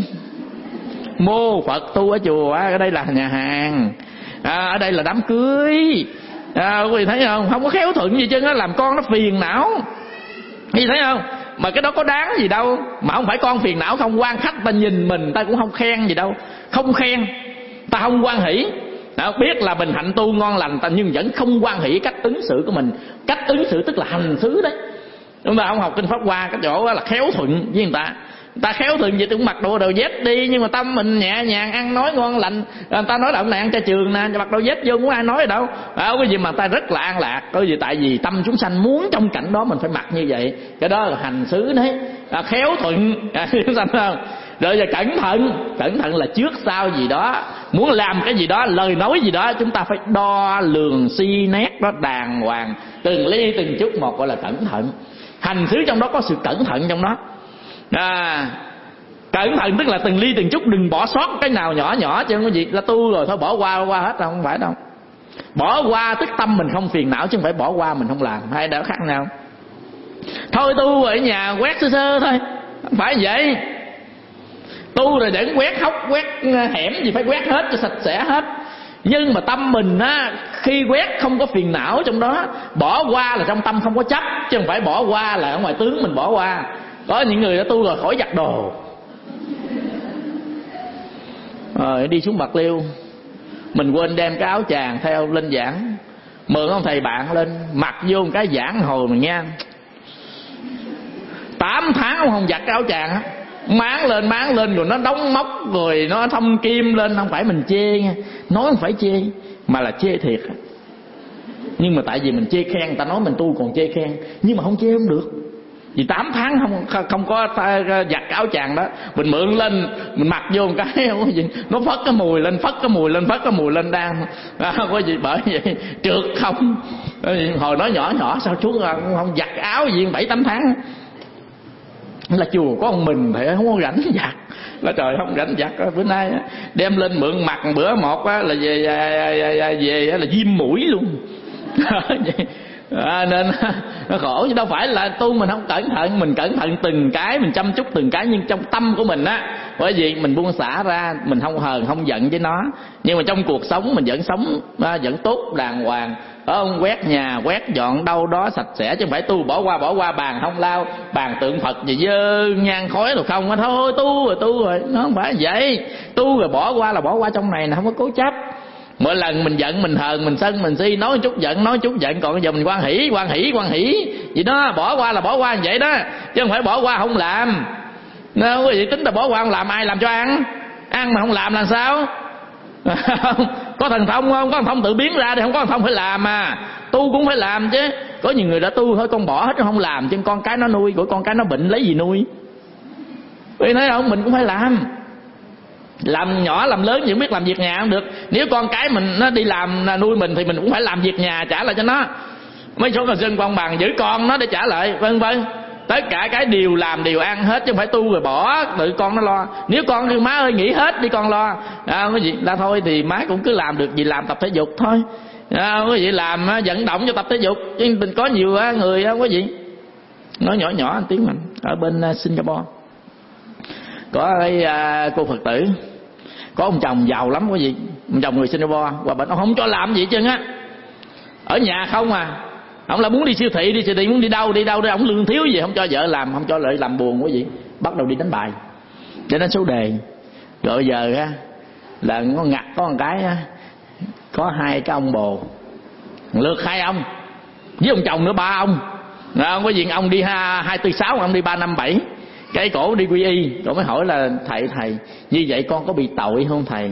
mô Phật tu ở chùa, ở đây là nhà hàng, à, ở đây là đám cưới, à, quý vị thấy không, không có khéo thuận gì chứ, nó làm con nó phiền não, quý vị thấy không? Mà cái đó có đáng gì đâu, mà không phải con phiền não không, quan khách ta nhìn mình ta cũng không khen gì đâu, không khen ta không hoan hỷ. Đó, biết là mình hạnh tu ngon lành ta nhưng vẫn không hoan hỷ cách ứng xử của mình. Cách ứng xử tức là hành xứ đấy. Chúng ta không học kinh Pháp Hoa cái chỗ là khéo thuận với người ta. Người ta khéo thuận vậy tôi cũng mặc đồ đồ vest đi, nhưng mà tâm mình nhẹ nhàng ăn nói ngon lành. Người ta nói là ông này ăn cho trường nè, mặc đồ vest vô cũng ai nói gì đâu. À, cái gì mà người ta rất là an lạc, cái gì tại vì tâm chúng sanh muốn trong cảnh đó mình phải mặc như vậy. Cái đó là hành xứ đấy, à, khéo thuận, à, chúng sanh không? Rồi giờ cẩn thận, cẩn thận là trước sau gì đó, muốn làm cái gì đó, lời nói gì đó chúng ta phải đo lường si nét đó đàng hoàng, từng ly từng chút một, gọi là cẩn thận. Hành xứ trong đó có sự cẩn thận trong đó. À, cẩn thận tức là từng ly từng chút, đừng bỏ sót cái nào nhỏ nhỏ chứ không có gì là tu rồi thôi bỏ qua qua hết đâu, không phải đâu. Bỏ qua tức tâm mình không phiền não chứ không phải bỏ qua mình không làm, hai đó khác nhau. Thôi tu ở nhà quét sơ sơ thôi, Không phải vậy. Tu rồi đừng quét hốc quét hẻm gì phải quét hết cho sạch sẽ hết. Nhưng mà tâm mình á, khi quét không có phiền não trong đó. Bỏ qua là trong tâm không có chấp, chứ không phải bỏ qua là ở ngoài tướng mình bỏ qua. Có những người đã tu rồi khỏi giặt đồ. Rồi đi xuống Bạc Liêu, mình quên đem cái áo chàng theo lên giảng, mượn ông thầy bạn lên mặc vô một cái giảng hồi mình nghe. Tám tháng ông không giặt cái áo chàng á, máng lên máng lên rồi nó đóng móc rồi nó thông kim lên. Không phải mình chê nha, nói không phải chê mà là chê thiệt. Nhưng mà tại vì mình chê khen, người ta nói mình tu còn chê khen, nhưng mà không chê không được. Vì tám tháng không không có giặt cái áo chàng đó, mình mượn lên mình mặc vô một cái không có gì, nó phất cái mùi lên, phất cái mùi lên, phất cái mùi lên đang không có gì. Bởi vậy trượt không. Hồi nói nhỏ nhỏ sao chú không giặt áo gì bảy tám tháng. Là chùa có ông mình thì không có rảnh giặt, là trời không rảnh giặt. Bữa nay đem lên mượn mặc bữa một là về về, về là viêm mũi luôn. À, nên nó khổ, chứ đâu phải là tu mình không cẩn thận. Mình cẩn thận từng cái, mình chăm chút từng cái, nhưng trong tâm của mình á, bởi vì mình buông xả ra, mình không hờn không giận với nó. Nhưng mà trong cuộc sống mình vẫn sống à, vẫn tốt đàng hoàng. Ông quét nhà quét dọn đâu đó sạch sẽ, chứ không phải tu bỏ qua bỏ qua bàn không lao, bàn tượng Phật gì dơ nhang khói rồi không á, thôi tu rồi tu rồi. Nó không phải vậy. Tu rồi bỏ qua là bỏ qua trong này, là không có cố chấp. Mỗi lần mình giận mình hờn mình sân mình si, nói chút giận nói chút giận, còn bây giờ mình hoan hỷ hoan hỷ hoan hỷ vậy đó. Bỏ qua là bỏ qua như vậy đó, chứ không phải bỏ qua không làm. Nếu quý vị tính là bỏ qua không làm, ai làm cho ăn? Ăn mà không làm là sao? Có thần thông không? Có thần thông tự biến ra thì không có thần thông phải làm mà. Tu cũng phải làm chứ. Có nhiều người đã tu thôi con bỏ hết không làm, chứ con cái nó nuôi, của con cái nó bệnh lấy gì nuôi? Vì nói không, mình cũng phải làm. Làm nhỏ làm lớn vẫn biết làm việc nhà không được. Nếu con cái mình nó đi làm nuôi mình thì mình cũng phải làm việc nhà trả lại cho nó. Mấy số còn dân quan bằng giữ con nó để trả lại, vân vân. Tất cả cái điều làm điều ăn hết, chứ không phải tu rồi bỏ tự con nó lo. Nếu con kêu má ơi nghỉ hết đi con lo à, cái gì là thôi thì má cũng cứ làm được gì làm, tập thể dục thôi à, cái gì làm vận động cho tập thể dục. Nhưng có nhiều người không có gì nói nhỏ nhỏ tiếng mình ở bên Singapore. Có cái uh, cô Phật tử, có ông chồng giàu lắm quý vị, ông chồng người Singapore, và bệnh ông không cho làm gì hết trơn á, ở nhà không à. Ông là muốn đi siêu thị đi siêu thị, muốn đi đâu đi đâu đi, ông lương thiếu gì không cho vợ làm, không cho lợi làm buồn quý vị, bắt đầu đi đánh bài để đánh số đề. Rồi giờ á là nó ngặt có một cái á, có hai cái ông bồ, lượt hai ông với ông chồng nữa ba ông. Không có gì, ông đi hai tư sáu, ông đi ba năm bảy. Cái cổ đi quy y, cổ mới hỏi là thầy thầy như vậy con có bị tội không thầy?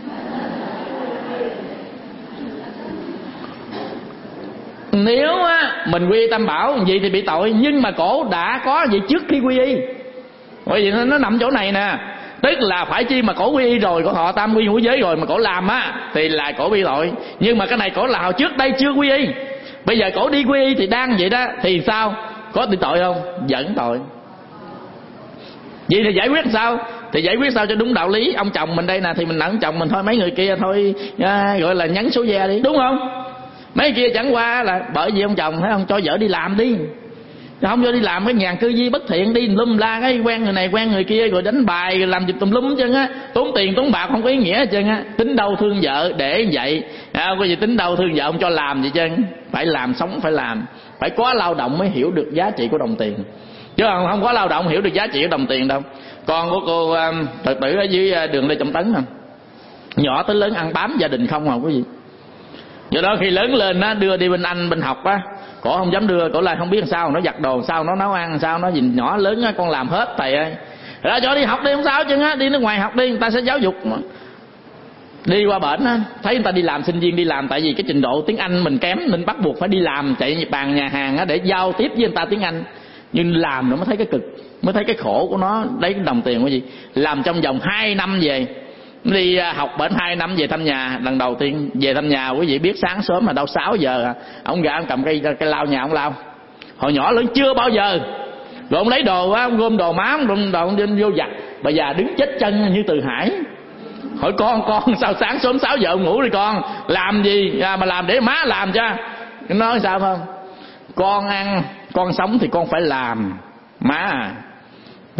Nếu á mình quy y Tam Bảo vậy thì bị tội, nhưng mà cổ đã có vậy trước khi quy y. Bởi vì nó, nó nằm chỗ này nè. Tức là phải chi mà cổ quy y rồi, cổ họ tam quy ngũ giới rồi mà cổ làm á thì là cổ bị tội. Nhưng mà cái này cổ là hồi trước đây chưa quy y, bây giờ cổ đi quy y thì đang vậy đó, thì sao? Có bị tội không? Vẫn tội. Vậy thì giải quyết sao? Thì giải quyết sao cho đúng đạo lý. Ông chồng mình đây nè thì mình nặng chồng mình thôi, mấy người kia thôi à, gọi là nhắn số ve đi, đúng không? Mấy kia chẳng qua là bởi vì ông chồng thấy không cho vợ đi làm đi, không cho đi làm cái nhàn cư di bất thiện đi lum la, cái quen người này quen người kia rồi đánh bài rồi làm gì tùm lum chân á, tốn tiền tốn bạc không có ý nghĩa hết trơn á. Tính đâu thương vợ để vậy à, có gì tính đâu thương vợ không cho làm gì chân. Phải làm, sống phải làm, phải có lao động mới hiểu được giá trị của đồng tiền, chứ không, không có lao động hiểu được giá trị của đồng tiền đâu. Con của cô Phật tử ở dưới đường Lê Trọng Tấn không, nhỏ tới lớn ăn bám gia đình không, không có gì. Do đó khi lớn lên á, đưa đi bên Anh bên học á, cổ không dám đưa, cổ lại không biết làm sao, nó giặt đồ sao, nó nấu ăn sao, nó nhìn nhỏ lớn á, con làm hết thầy ơi. Ra cho đi học đi không sao chứ á, đi nước ngoài học đi, người ta sẽ giáo dục. Đi qua bển á, thấy người ta đi làm, sinh viên đi làm, tại vì cái trình độ tiếng Anh mình kém nên bắt buộc phải đi làm, chạy bàn nhà hàng á để giao tiếp với người ta tiếng Anh. Nhưng làm nó mới thấy cái cực, mới thấy cái khổ của nó. Lấy đồng tiền của gì làm trong vòng hai năm về, đi học bển hai năm về thăm nhà. Lần đầu tiên về thăm nhà quý vị biết sáng sớm là đâu sáu giờ à, ông ra ông cầm cây cây lau nhà ông lau. Hồi nhỏ lớn chưa bao giờ. Rồi ông lấy đồ á, ông gom đồ má, ông gom đồ ông vô giặt. Bây giờ đứng chết chân như Từ Hải. Hỏi con con sao sáng sớm sáu giờ ông ngủ đi con, làm gì à, mà làm để má làm cho. Nói sao không? Con ăn con sống thì con phải làm má à.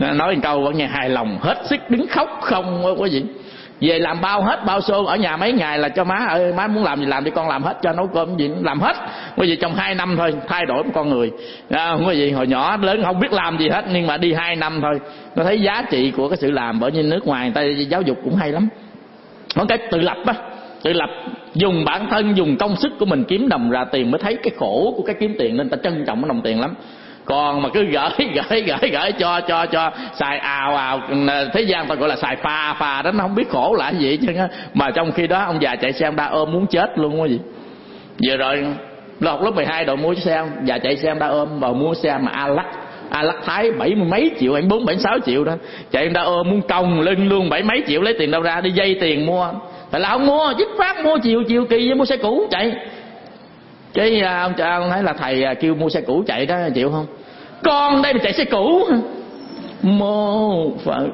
Nói một câu vẫn nghe hài lòng, hết sức đứng khóc không có gì. Về làm bao hết, bao xô ở nhà mấy ngày là cho má ơi, má muốn làm gì làm đi con làm hết, cho nấu cơm gì làm hết. Có gì trong hai năm thôi thay đổi một con người. À, không có gì, hồi nhỏ lớn không biết làm gì hết, nhưng mà đi hai năm thôi nó thấy giá trị của cái sự làm. Bởi như nước ngoài người ta giáo dục cũng hay lắm, có cái tự lập á, tự lập dùng bản thân, dùng công sức của mình kiếm đồng ra tiền mới thấy cái khổ của cái kiếm tiền, nên ta trân trọng cái đồng tiền lắm. Còn mà cứ gửi gửi gửi gửi cho cho cho xài ào ào, thế gian ta gọi là xài pha pha đó, nó không biết khổ là cái gì chứ. Mà trong khi đó ông già chạy xe Honda ôm muốn chết luôn cái gì. Vừa rồi học lớp mười hai đội mua xe, già chạy xe Honda ôm vào mua xe mà A Lắc A Lắc Thái bảy mươi mấy triệu, anh bốn bảy sáu triệu đó, chạy Honda ôm muốn còng lưng luôn, bảy mấy triệu lấy tiền đâu ra đi dây tiền mua. Tại là ông mua dứt phát mua chiều chiều kỳ với mua xe cũ chạy. Cái ông cha ông thấy là thầy kêu mua xe cũ chạy đó, chịu không? Con đây mà chạy xe cũ, mô Phật.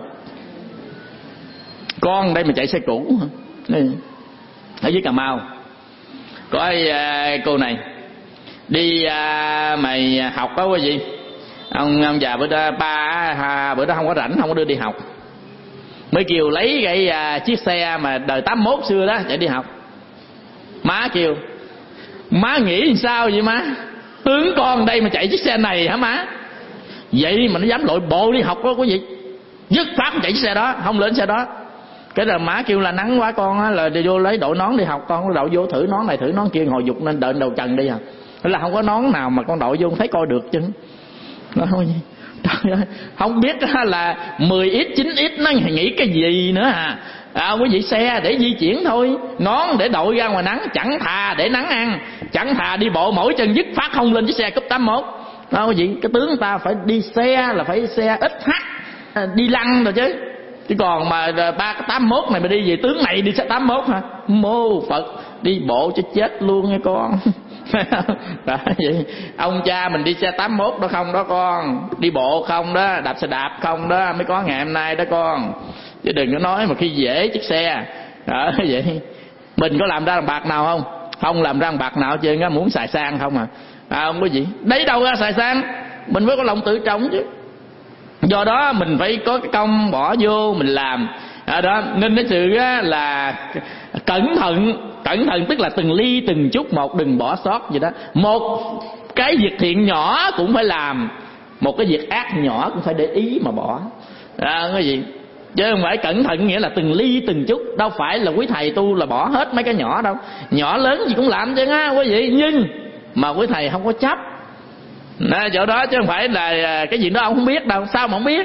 Con đây mà chạy xe cũ ở dưới Cà Mau có ai, cô này đi à, mày học đó cái gì, ông ông già bữa đó ba à, bữa đó không có rảnh, không có đưa đi học, mới kêu lấy cái à, chiếc xe mà đời tám mốt xưa đó chạy đi học. Má kêu má nghĩ sao vậy má, tướng con đây mà chạy chiếc xe này hả má? Vậy mà nó dám lội bộ đi học đó quý vị, dứt phát chạy chiếc xe đó, không lên xe đó. Cái là má kêu là nắng quá con á, là đi vô lấy đội nón đi học, con đội vô thử nón này thử nón kia, hồi dục nên đợi đầu trần đi à. Thế là không có nón nào mà con đội vô thấy coi được chứ. Nó không, trời ơi, không biết là mười x chín x nó nghĩ cái gì nữa à. À, quý vị, xe để di chuyển thôi, nón để đội ra ngoài nắng, chẳng thà để nắng ăn, chẳng thà đi bộ mỗi chân dứt phát không lên chiếc xe cúp tám mốt. Đó quý vị, cái tướng người ta phải đi xe là phải xe ít h, đi lăng rồi chứ. Chứ còn mà ba cái tám mốt này mà đi về tướng này đi xe tám mốt hả? Mô Phật, đi bộ cho chết luôn nha con. Đó, vậy. Ông cha mình đi xe tám mốt đó không đó con, đi bộ không đó, đạp xe đạp không đó mới có ngày hôm nay đó con. Chứ đừng có nói mà khi dễ chiếc xe. Đó, vậy. Mình có làm ra bằng bạc nào không? Không làm ra bằng bạc nào chứ, muốn xài sang không à. À không có gì, đấy đâu ra xài sang, mình mới có lòng tự trọng chứ. Do đó mình phải có cái công bỏ vô mình làm. À đó, nên cái sự á, là cẩn thận, cẩn thận tức là từng ly từng chút một, đừng bỏ sót gì đó. Một cái việc thiện nhỏ cũng phải làm, một cái việc ác nhỏ cũng phải để ý mà bỏ. À, cái gì chứ không phải cẩn thận nghĩa là từng ly từng chút, đâu phải là quý thầy tu là bỏ hết mấy cái nhỏ đâu, nhỏ lớn gì cũng làm chứ á quý vị. Nhưng mà quý thầy không có chấp à, chỗ đó chứ không phải là cái gì đó ông không biết đâu. Sao mà không biết?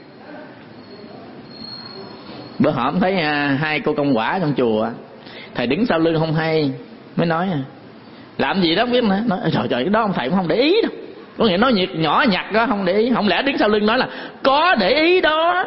Bữa hổm thấy à, hai cô công quả trong chùa, thầy đứng sau lưng không hay, mới nói à, làm gì đó không biết nữa. Nói trời trời, cái đó ông thầy cũng không để ý đâu. Có nghĩa nói nhiệt nhỏ nhặt đó không để ý. Không lẽ đứng sau lưng nói là có để ý đó.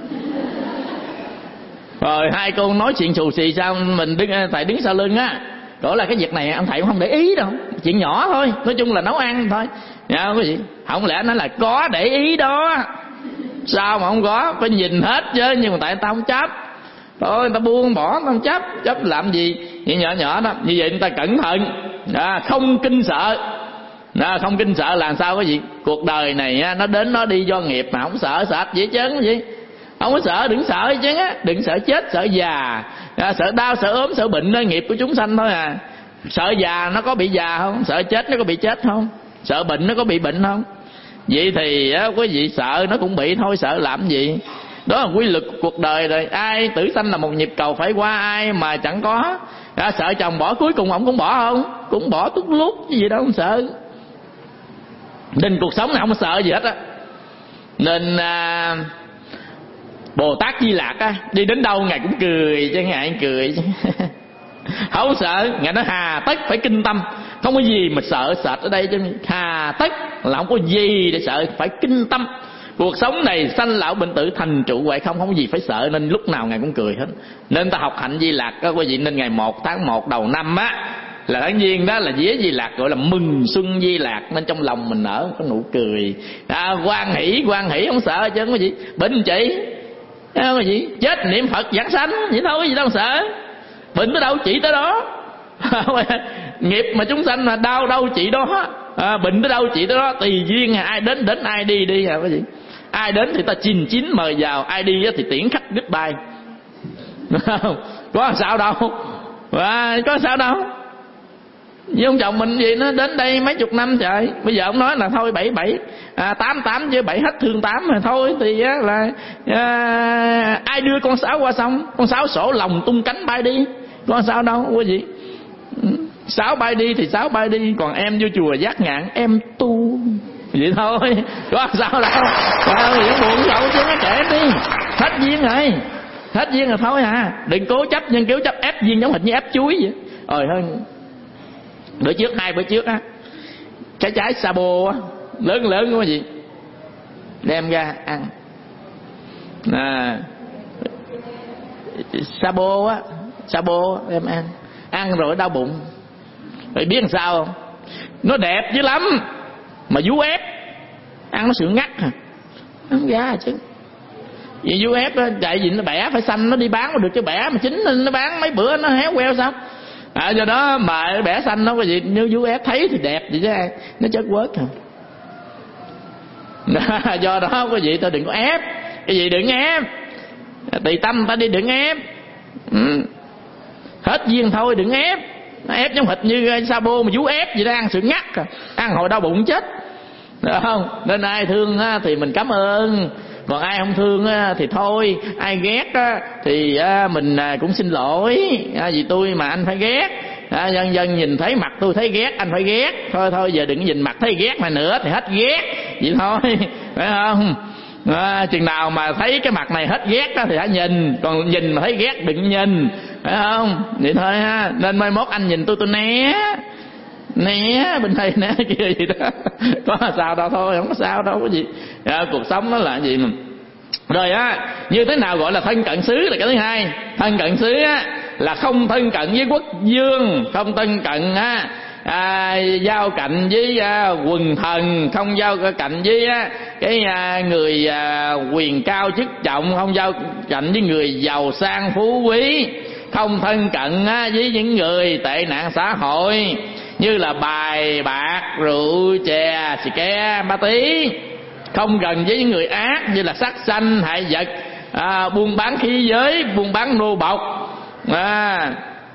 Rồi hai cô nói chuyện xù xì sao mình đứng, thầy đứng sau lưng á, gọi là cái việc này ông thầy cũng không để ý đâu, chuyện nhỏ thôi, nói chung là nấu ăn thôi. Nha quý vị, không lẽ nói là có để ý đó. Sao mà không có, phải nhìn hết chứ. Nhưng mà tại người ta không chấp thôi, người ta buông bỏ, người ta không chấp. Chấp làm gì vậy nhỏ nhỏ đó. Như vậy người ta cẩn thận à, không kinh sợ à, không kinh sợ là sao quý vị? Cuộc đời này á, nó đến nó đi do nghiệp mà không sợ sệt gì hết trơn vậy. Không có sợ, đừng sợ chứ á, đừng sợ chết, sợ già à, sợ đau, sợ ốm, sợ bệnh đó, nghiệp của chúng sanh thôi à. Sợ già nó có bị già không? Sợ chết nó có bị chết không? Sợ bệnh nó có bị bệnh không? Vậy thì á, quý vị sợ nó cũng bị thôi, sợ làm gì? Đó là quy luật cuộc đời rồi. Ai tử sanh là một nhịp cầu phải qua, ai mà chẳng có à, sợ chồng bỏ cuối cùng ổng cũng bỏ không? Cũng bỏ tút lút cái gì đâu, không sợ. Nên cuộc sống này không có sợ gì hết á. Nên à, Bồ Tát Di Lạc á, đi đến đâu ngài cũng cười chứ, ngài cười chứ. Không sợ, ngài nói hà tất phải kinh tâm, không có gì mà sợ sệt ở đây chứ. Hà tất là không có gì để sợ, phải kinh tâm. Cuộc sống này sanh lão bệnh tử thành trụ vậy không, không có gì phải sợ, nên lúc nào ngài cũng cười hết. Nên ta học hạnh Di Lạc đó quý vị, nên ngày một tháng một đầu năm á là tháng Giêng đó, là vía Di Lạc gọi là mừng xuân Di Lạc, nên trong lòng mình nở có nụ cười à, hoan hỷ, hoan hỷ không sợ chứ quý vị. Bệnh chị cái gì chết niệm Phật giảng sanh vậy thôi, cái gì đâu sợ. Bệnh tới đâu trị tới đó. Nghiệp mà chúng sanh là đau đâu trị đó à, bệnh tới đâu trị tới đó, tùy duyên ai đến đến ai đi đi à, cái gì Ai đến thì ta chín chín mời vào, ai đi thì tiễn khách goodbye. Có sao đâu, và có sao đâu. Với ông chồng mình gì nó đến đây mấy chục năm trời, bây giờ ông nói là thôi bảy bảy à, tám tám chứ bảy hết thương tám mà thôi thì á, là à, ai đưa con sáo qua sông, con sáo sổ lòng tung cánh bay đi, có sao đâu quý vị. Sáo bay đi thì sáo bay đi, còn em vô chùa Giác Ngạn em tu vậy thôi, có sao đâu. À, buồn rầu chứ nó kể đi, hết duyên rồi, hết duyên rồi thôi à. Đừng cố chấp, nhưng kiểu chấp ép duyên giống hệt như ép chuối vậy. Ôi hơn bữa trước, hai bữa trước á, cái trái sabo á, lớn lớn quá gì, đem ra ăn. À, sabo á, sabo đem ăn, ăn rồi đau bụng. Rồi biết làm sao không? Nó đẹp dữ lắm mà vú ép, ăn nó sượng ngắt à, ăn ra chứ. Vì vú ép á, tại vì nó bẻ phải xanh nó đi bán mà được, chứ bẻ mà chín nó bán mấy bữa nó héo queo sao. À, do đó mà bẻ xanh nó cái gì, nếu vú ép thấy thì đẹp vậy chứ nó chết quớt à. Do đó quý vị tôi đừng có ép, cái gì đừng ép, tùy tâm ta đi, đừng ép. Ừ. Hết duyên thôi đừng ép. Nó ép giống thịt như sabo mà vú ép vậy đó, ăn sượng ngắt à. Ăn hồi đau bụng chết, được không? Nên ai thương thì mình cảm ơn, còn ai không thương thì thôi. Ai ghét thì mình cũng xin lỗi, vì tôi mà anh phải ghét. Dân dân nhìn thấy mặt tôi thấy ghét, anh phải ghét. Thôi thôi giờ đừng nhìn mặt thấy ghét mà nữa thì hết ghét, vậy thôi, phải không? À, chừng nào mà thấy cái mặt này hết ghét đó thì hãy nhìn, còn nhìn mà thấy ghét đừng nhìn, phải không? Vậy thôi ha. Nên mai mốt anh nhìn tôi tôi né né bên đây né kia gì đó, có sao đâu, thôi không có sao đâu cái gì. À, cuộc sống nó là gì mà. Rồi á, như thế nào gọi là thân cận xứ là cái thứ hai. Thân cận xứ á là không thân cận với quốc vương, không thân cận á à, giao cạnh với à, quần thần, không giao cạnh với à, cái à, người à, quyền cao chức trọng, không giao cạnh với người giàu sang phú quý, không thân cận á, với những người tệ nạn xã hội như là bài bạc, rượu chè, xì ke, ma túy, không gần với những người ác như là sát sanh, hại vật, à, buôn bán khí giới, buôn bán nô bộc. À,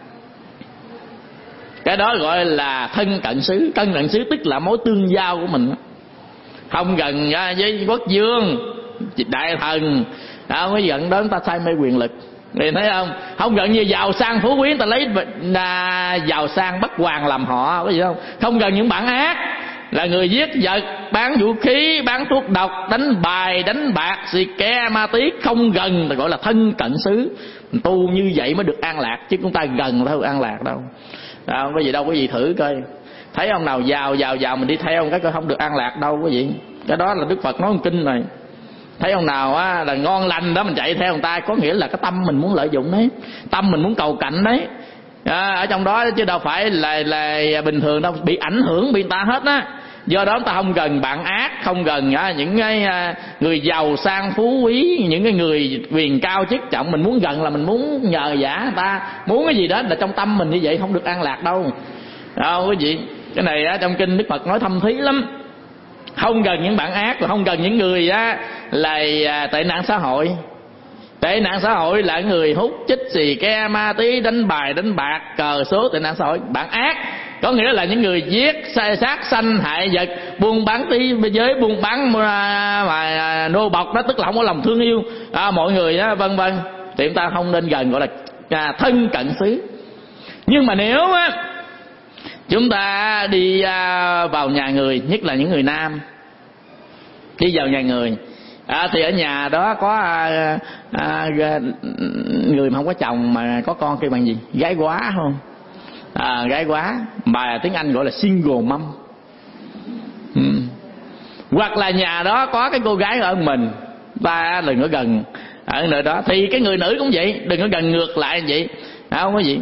cái đó gọi là thân cận xứ. Thân cận xứ tức là mối tương giao của mình, không gần với quốc vương, đại thần, không có gần đến ta say mê quyền lực. Thì thấy không? Không gần như giàu sang phú quý, ta lấy là giàu sang bắt hoàng làm họ, có gì không? Không gần những bản ác là người giết vật, bán vũ khí, bán thuốc độc, đánh bài, đánh bạc, xì ke, ma túy, không gần là gọi là thân cận xứ. Tu như vậy mới được an lạc, chứ chúng ta gần đâu an lạc đâu. À, có gì đâu, có gì thử coi. Thấy ông nào giàu giàu giàu mình đi theo cái coi không được an lạc đâu quý vị. Cái đó là Đức Phật nói một kinh rồi. Thấy ông nào á là ngon lành đó mình chạy theo người ta, có nghĩa là cái tâm mình muốn lợi dụng đấy, tâm mình muốn cầu cạnh đấy. À, ở trong đó chứ đâu phải là là bình thường đâu, bị ảnh hưởng bị người ta hết á. Do đó ta không gần bạn ác, không gần à, những cái à, người giàu sang phú quý, những cái người quyền cao chức trọng. Mình muốn gần là mình muốn nhờ vả người ta, muốn cái gì đó là trong tâm mình như vậy, không được an lạc đâu. Đâu quý vị, cái này á, trong kinh Đức Phật nói thâm thí lắm. Không gần những bạn ác, và không gần những người á là à, tệ nạn xã hội. Tệ nạn xã hội là người hút chích xì ke ma túy, đánh bài đánh bạc, cờ số, tệ nạn xã hội. Bạn ác có nghĩa là những người giết, sai sát sanh, hại vật, buôn bán tí giới, buôn bán mà, mà nô bộc đó, tức là không có lòng thương yêu à, mọi người đó, vân vân. Thì chúng ta không nên gần, gọi là à, thân cận xứ. Nhưng mà nếu á chúng ta đi à, vào nhà người, nhất là những người nam đi vào nhà người à, thì ở nhà đó có à, à, người mà không có chồng mà có con kêu bằng gì, gái quá không? À, gái quá, mà tiếng Anh gọi là single mom. Ừ. Hoặc là nhà đó có cái cô gái ở mình, ta đừng có gần ở nơi đó. Thì cái người nữ cũng vậy, đừng có gần ngược lại vậy, không có gì.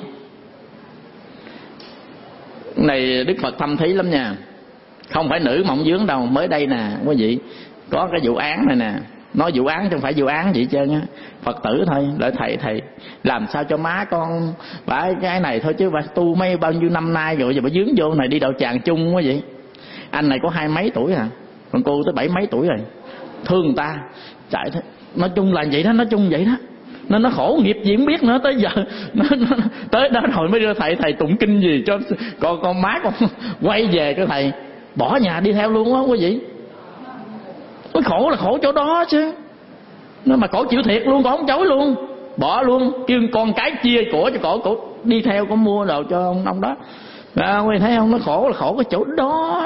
Cái này Đức Phật thâm thí lắm nha, không phải nữ mộng dướng đâu. Mới đây nè quý vị, có cái vụ án này nè, nói vụ án chứ không phải vụ án gì hết trơn á. Phật tử thôi, đợi thầy thầy làm sao cho má con phải cái này thôi, chứ bà tu mấy bao nhiêu năm nay rồi, giờ bà dướng vô này đi đạo tràng chung quá vậy. Anh này có hai mấy tuổi à, còn cô tới bảy mấy tuổi rồi. thương người ta chạy thế. Nói chung là vậy đó, nói chung vậy đó. Nên nó khổ nghiệp gì không biết nữa. Tới giờ nó, nó, tới đó rồi mới đưa thầy thầy tụng kinh gì cho con con má con quay về cái thầy bỏ nhà đi theo luôn á quý vị. Nó khổ là khổ chỗ đó chứ. Nó mà cổ chịu thiệt luôn, cổ không chối luôn, bỏ luôn, kêu con cái chia của cho cổ, cổ đi theo, cổ mua đồ cho ông ông đó. À, quý vị thấy không, nó khổ là khổ cái chỗ đó.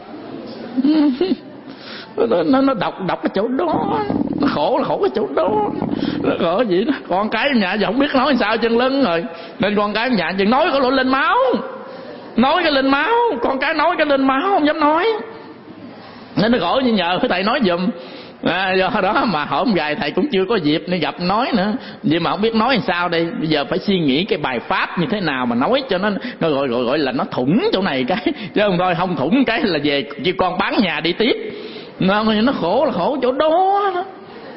nó, nó, nó đọc đọc cái chỗ đó, nó khổ là khổ cái chỗ đó. Nó khổ gì đó. Con cái nhà giờ không biết nói sao chân lưng rồi, nên con cái nhà chừng nói có lỗi lên máu, nói cái lên máu, con cái nói cái lên máu không dám nói, nên nó khổ như nhờ thầy nói giùm. À, do đó mà hỏi một vài thầy cũng chưa có dịp để gặp nói nữa, vậy mà không biết nói làm sao đây. Bây giờ phải suy nghĩ cái bài pháp như thế nào mà nói cho nó, nó gọi gọi gọi là nó thủng chỗ này cái, chứ không thôi không thủng cái là về kêu con bán nhà đi tiếp. Nó, nó khổ là khổ chỗ đó, đó.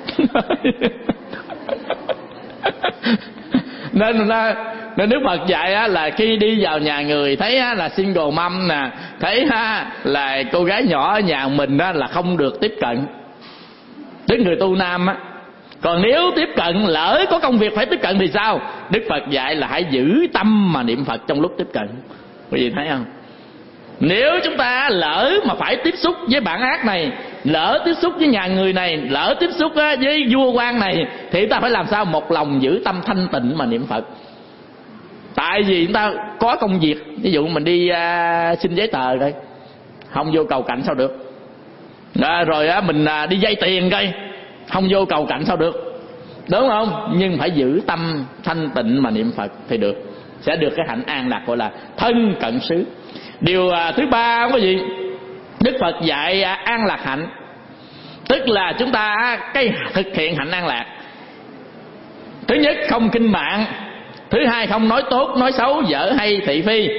Nên là nên Đức Phật dạy á, là khi đi vào nhà người thấy á, là single mom nè, thấy á, là cô gái nhỏ ở nhà mình á, là không được tiếp cận. Đến người tu nam á, còn nếu tiếp cận lỡ có công việc phải tiếp cận thì sao? Đức Phật dạy là hãy giữ tâm mà niệm Phật trong lúc tiếp cận. Quý vị thấy không? Nếu chúng ta lỡ mà phải tiếp xúc với bạn ác này, lỡ tiếp xúc với nhà người này, lỡ tiếp xúc với vua quan này, thì chúng ta phải làm sao? Một lòng giữ tâm thanh tịnh mà niệm Phật. Tại vì chúng ta có công việc, ví dụ mình đi uh, xin giấy tờ đây, không vô cầu cạnh sao được. À, rồi á, mình à, đi vay tiền coi, không vô cầu cạnh sao được, đúng không? Nhưng phải giữ tâm thanh tịnh mà niệm Phật thì được, sẽ được cái hạnh an lạc gọi là thân cận xứ. Điều à, thứ ba quý vị, Đức Phật dạy à, an lạc hạnh, tức là chúng ta cái thực hiện hạnh an lạc. Thứ nhất không khinh mạng, thứ hai không nói tốt nói xấu dở hay thị phi,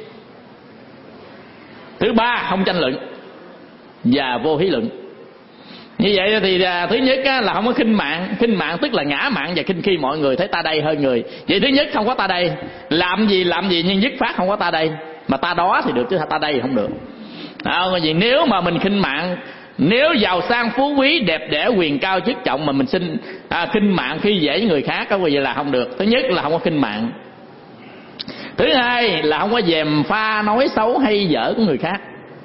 thứ ba không tranh luận và vô hí luận. Như vậy thì à, thứ nhất á, là không có khinh mạng. Khinh mạng tức là ngã mạn và khinh khi mọi người thấy ta đây hơn người. Vậy thứ nhất không có ta đây, làm gì làm gì nhưng dứt phát không có ta đây, mà ta đó thì được chứ ta đây thì không được. À, vì nếu mà mình khinh mạng, nếu giàu sang phú quý đẹp đẽ quyền cao chức trọng mà mình xin à, khinh mạng khi dễ với người khác, có vậy là không được. Thứ nhất là không có khinh mạng. Thứ hai là không có dèm pha nói xấu hay dở của người khác.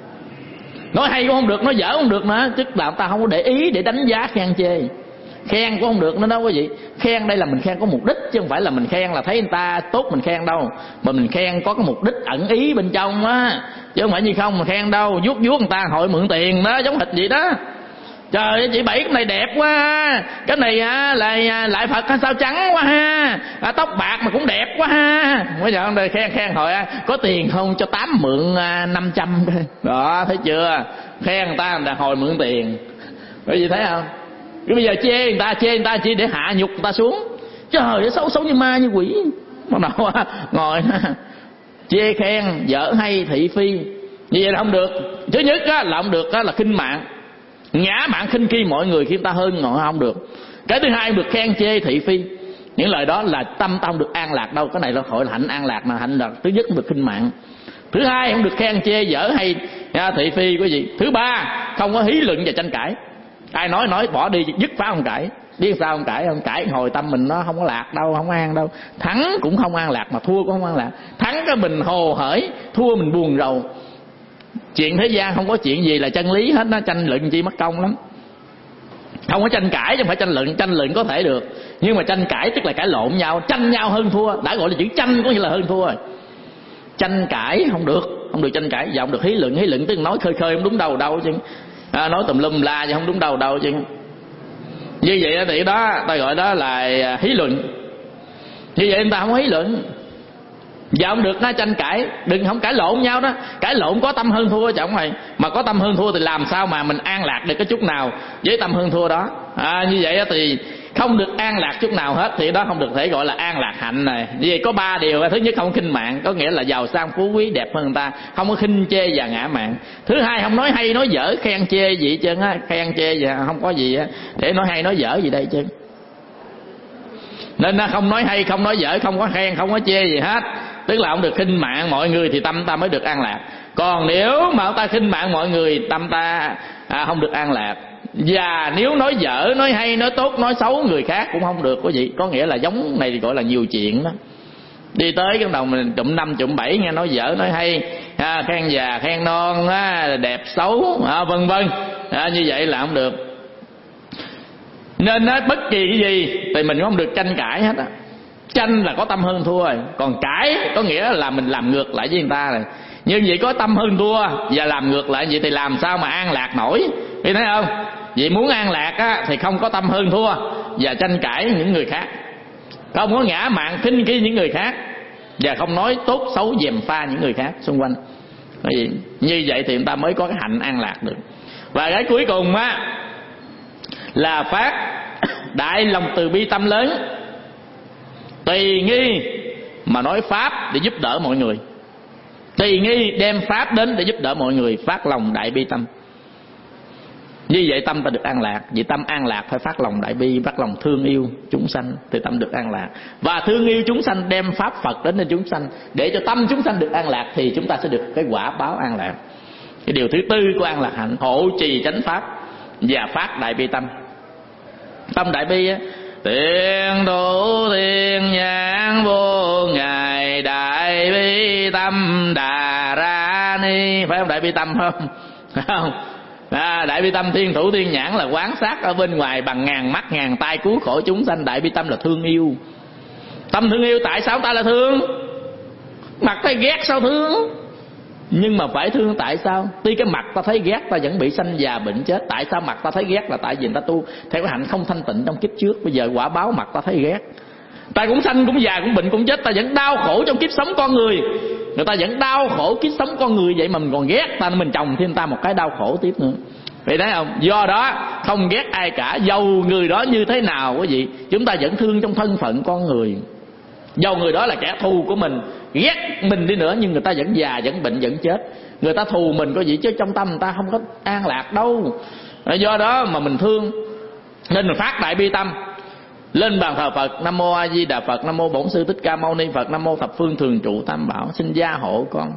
Nói hay cũng không được, nói dở cũng không được nữa, tức là ta không có để ý để đánh giá khen chê. Khen cũng không được nữa đâu quý vị. Khen đây là mình khen có mục đích, chứ không phải là mình khen là thấy người ta tốt mình khen đâu, mà mình khen có cái mục đích ẩn ý bên trong á, chứ không phải như không mà khen đâu. Vuốt vuốt người ta hội mượn tiền đó, giống thịt vậy đó. Trời ơi chị Bảy cái này đẹp quá, cái này á là lại Phật sao trắng quá ha, à, tóc bạc mà cũng đẹp quá ha. Bây giờ đây khen khen hồi á, có tiền không cho Tám mượn năm trăm đó, thấy chưa? Khen người ta là hồi mượn tiền. Bởi vì thấy không? Cái bây giờ chê người ta, chê người ta chỉ để hạ nhục người ta xuống. Trời ơi xấu xấu như ma như quỷ. Bắt đầu ngồi chê khen dở hay thị phi, như vậy là không được. Thứ nhất á, là không được á, là khinh mạng, ngã mạn khinh khi mọi người khi ta hơn ngọn không được. Cái thứ hai được khen chê thị phi, những lời đó là tâm ta không được an lạc đâu. Cái này là gọi là hạnh an lạc, mà hạnh là thứ nhất không được khinh mạng, thứ hai không được khen chê dở hay ya, thị phi quý vị. Thứ ba không có hí luận và tranh cãi. Ai nói nói bỏ đi, dứt phá không cãi. Biết sao không cãi? Không cãi hồi tâm mình nó không có lạc đâu, không an đâu. Thắng cũng không an lạc, mà thua cũng không an lạc. Thắng cái mình hồ hởi, thua mình buồn rầu. Chuyện thế gian không có chuyện gì là chân lý hết, nó tranh luận chi mất công lắm. Không có tranh cãi chứ không phải tranh luận. Tranh luận có thể được, nhưng mà tranh cãi tức là cãi lộn nhau, tranh nhau hơn thua. Đã gọi là chữ tranh có nghĩa là hơn thua rồi. Tranh cãi không được, không được tranh cãi. Và không được hí luận. Hí luận tức là nói khơi khơi không đúng đầu đâu chứ, à, nói tùm lum la chứ không đúng đầu đâu chứ. Như vậy thì đó ta gọi đó là hí luận. Như vậy người ta không có hí luận. Và không được nó tranh cãi, đừng không cãi lộn nhau đó. Cãi lộn có tâm hơn thua trọng này, mà có tâm hơn thua thì làm sao mà mình an lạc được cái chút nào với tâm hơn thua đó. À, như vậy thì không được an lạc chút nào hết, thì đó không được thể gọi là an lạc hạnh này. Như vậy có ba điều. Thứ nhất không khinh mạng, có nghĩa là giàu sang phú quý đẹp hơn người ta, không có khinh chê và ngã mạn. Thứ hai không nói hay nói dở khen chê gì chứ á, khen chê và không có gì á để nói hay nói dở gì đây chứ. Nên không nói hay không nói dở, không có khen không có chê gì hết, tức là không được khinh mạng mọi người thì tâm ta mới được an lạc. Còn nếu mà ta khinh mạng mọi người, tâm ta à, không được an lạc. Và nếu nói dở, nói hay, nói tốt, nói xấu người khác cũng không được quý vị. Có nghĩa là giống này thì gọi là nhiều chuyện đó. Đi tới cái đầu mình chụm năm chụm bảy nghe nói dở nói hay, à, khen già khen non, à, đẹp xấu, à, vân vân, à, như vậy là không được. Nên á, bất kỳ cái gì thì mình không được tranh cãi hết á. Tranh là có tâm hơn thua rồi, còn cãi có nghĩa là mình làm ngược lại với người ta rồi. Nhưng vậy có tâm hơn thua và làm ngược lại vậy thì làm sao mà an lạc nổi, biết thấy không? Vậy muốn an lạc á, thì không có tâm hơn thua và tranh cãi những người khác, không có ngã mạn khinh khi những người khác, và không nói tốt xấu gièm pha những người khác xung quanh. Vì như vậy thì người ta mới có cái hạnh an lạc được. Và cái cuối cùng á là phát đại lòng từ bi tâm lớn, tùy nghi mà nói pháp để giúp đỡ mọi người, tùy nghi đem pháp đến để giúp đỡ mọi người, phát lòng đại bi tâm. Như vậy tâm ta được an lạc. Vì tâm an lạc phải phát lòng đại bi, phát lòng thương yêu chúng sanh thì tâm được an lạc. Và thương yêu chúng sanh đem pháp Phật đến cho chúng sanh, để cho tâm chúng sanh được an lạc thì chúng ta sẽ được cái quả báo an lạc. Cái điều thứ tư của an lạc hạnh, hộ trì chánh pháp và phát đại bi tâm. Tâm đại bi á, tiền thủ thiên nhãn vô ngài đại bi tâm đà ra ni, phải không? Đại bi tâm không? Không. À, đại bi tâm thiên thủ thiên nhãn là quán sát ở bên ngoài bằng ngàn mắt ngàn tay cứu khổ chúng sanh. Đại bi tâm là thương yêu. Tâm thương yêu, tại sao ta là thương? Mặt thấy ghét sao thương? Nhưng mà phải thương tại sao? Tuy cái mặt ta thấy ghét ta vẫn bị sanh già bệnh chết. Tại sao mặt ta thấy ghét? Là tại vì ta tu theo cái hạnh không thanh tịnh trong kiếp trước. Bây giờ quả báo mặt ta thấy ghét. Ta cũng sanh cũng già cũng bệnh cũng chết, ta vẫn đau khổ trong kiếp sống con người. Người ta vẫn đau khổ kiếp sống con người, vậy mà mình còn ghét ta, mình chồng thêm ta một cái đau khổ tiếp nữa. Vậy thấy không? Do đó không ghét ai cả, dầu người đó như thế nào quý vị, chúng ta vẫn thương trong thân phận con người. Dầu người đó là kẻ thù của mình, ghét mình đi nữa, nhưng người ta vẫn già, vẫn bệnh, vẫn chết. Người ta thù mình có gì chứ trong tâm người ta không có an lạc đâu. Do đó mà mình thương, nên mình phát đại bi tâm. Lên bàn thờ Phật, Nam Mô A Di Đà Phật, Nam Mô Bổn Sư Thích Ca Mâu Ni Phật, Nam Mô Thập Phương Thường Trụ Tam Bảo, xin gia hộ con.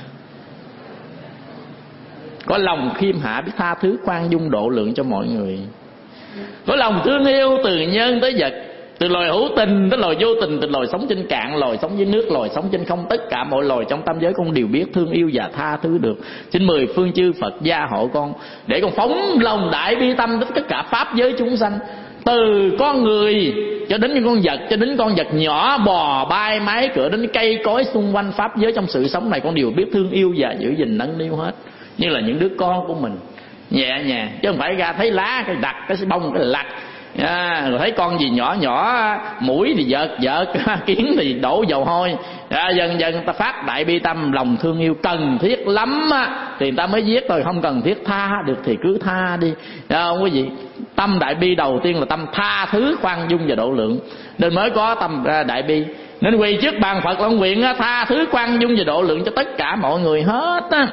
Có lòng khiêm hạ, biết tha thứ khoan dung độ lượng cho mọi người. Có lòng thương yêu từ nhân tới vật, từ loài hữu tình tới loài vô tình, từ loài sống trên cạn, loài sống dưới nước, loài sống trên không, tất cả mọi loài trong tam giới con đều biết thương yêu và tha thứ được. Xin mười phương chư Phật gia hộ con, để con phóng lòng đại bi tâm đến tất cả pháp giới chúng sanh, từ con người cho đến những con vật, cho đến con vật nhỏ bò bay mái cửa, đến cây cối xung quanh pháp giới trong sự sống này, con đều biết thương yêu và giữ gìn nâng niu hết, như là những đứa con của mình, nhẹ nhàng, chứ không phải ra thấy lá cái đặt cái bông cái lặt. À, rồi thấy con gì nhỏ nhỏ mũi thì vợt vợt kiến thì đổ dầu hôi. À, dần dần ta phát đại bi tâm, lòng thương yêu cần thiết lắm á, thì người ta mới giết thôi. Không cần thiết tha được thì cứ tha đi, à, không quý vị. Tâm đại bi đầu tiên là tâm tha thứ khoan dung và độ lượng, nên mới có tâm đại bi. Nên quỳ trước bàn Phật Long nguyện tha thứ khoan dung và độ lượng cho tất cả mọi người hết á.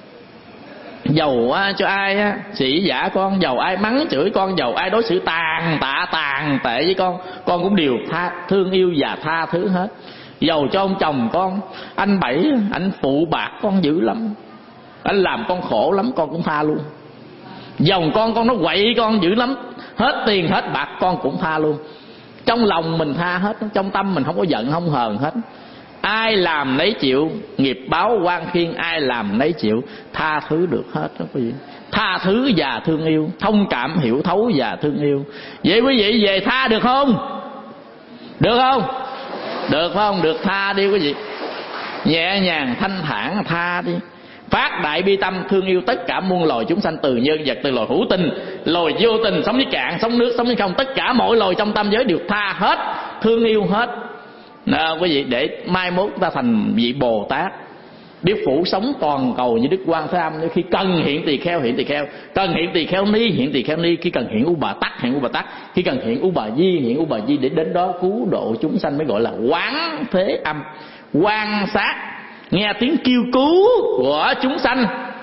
Dầu á, cho ai á, sĩ giả con, dầu ai mắng chửi con, dầu ai đối xử tàn tạ tàn tệ với con, con cũng đều tha, thương yêu và tha thứ hết. Dầu cho ông chồng con, anh Bảy, anh phụ bạc con dữ lắm, anh làm con khổ lắm, con cũng tha luôn. Dầu con con nó quậy con dữ lắm, hết tiền hết bạc con cũng tha luôn. Trong lòng mình tha hết, trong tâm mình không có giận không hờn hết. Ai làm nấy chịu, nghiệp báo quan khiên ai làm nấy chịu, tha thứ được hết đó quý vị. Tha thứ và thương yêu, thông cảm hiểu thấu và thương yêu. Vậy quý vị về tha được không? Được không? Được không? Được, tha đi quý vị. Nhẹ nhàng thanh thản tha đi. Phát đại bi tâm thương yêu tất cả muôn loài chúng sanh, từ nhân vật, từ loài hữu tình, loài vô tình, sống với cạn, sống nước, sống với không, tất cả mọi loài trong tam giới đều tha hết, thương yêu hết. Nè, quý vị, để mai mốt ta thành vị Bồ Tát, biết phủ sống toàn cầu như Đức Quan Thế Âm. Khi cần hiện tỳ kheo hiện tỳ kheo, cần hiện tỳ kheo ni hiện tỳ kheo ni, khi cần hiện U Bà Tắc hiện U Bà Tắc, khi cần hiện U Bà Di hiện U Bà Di, để đến đó cứu độ chúng sanh, mới gọi là quán thế âm. Quan sát nghe tiếng kêu cứu của chúng sanh,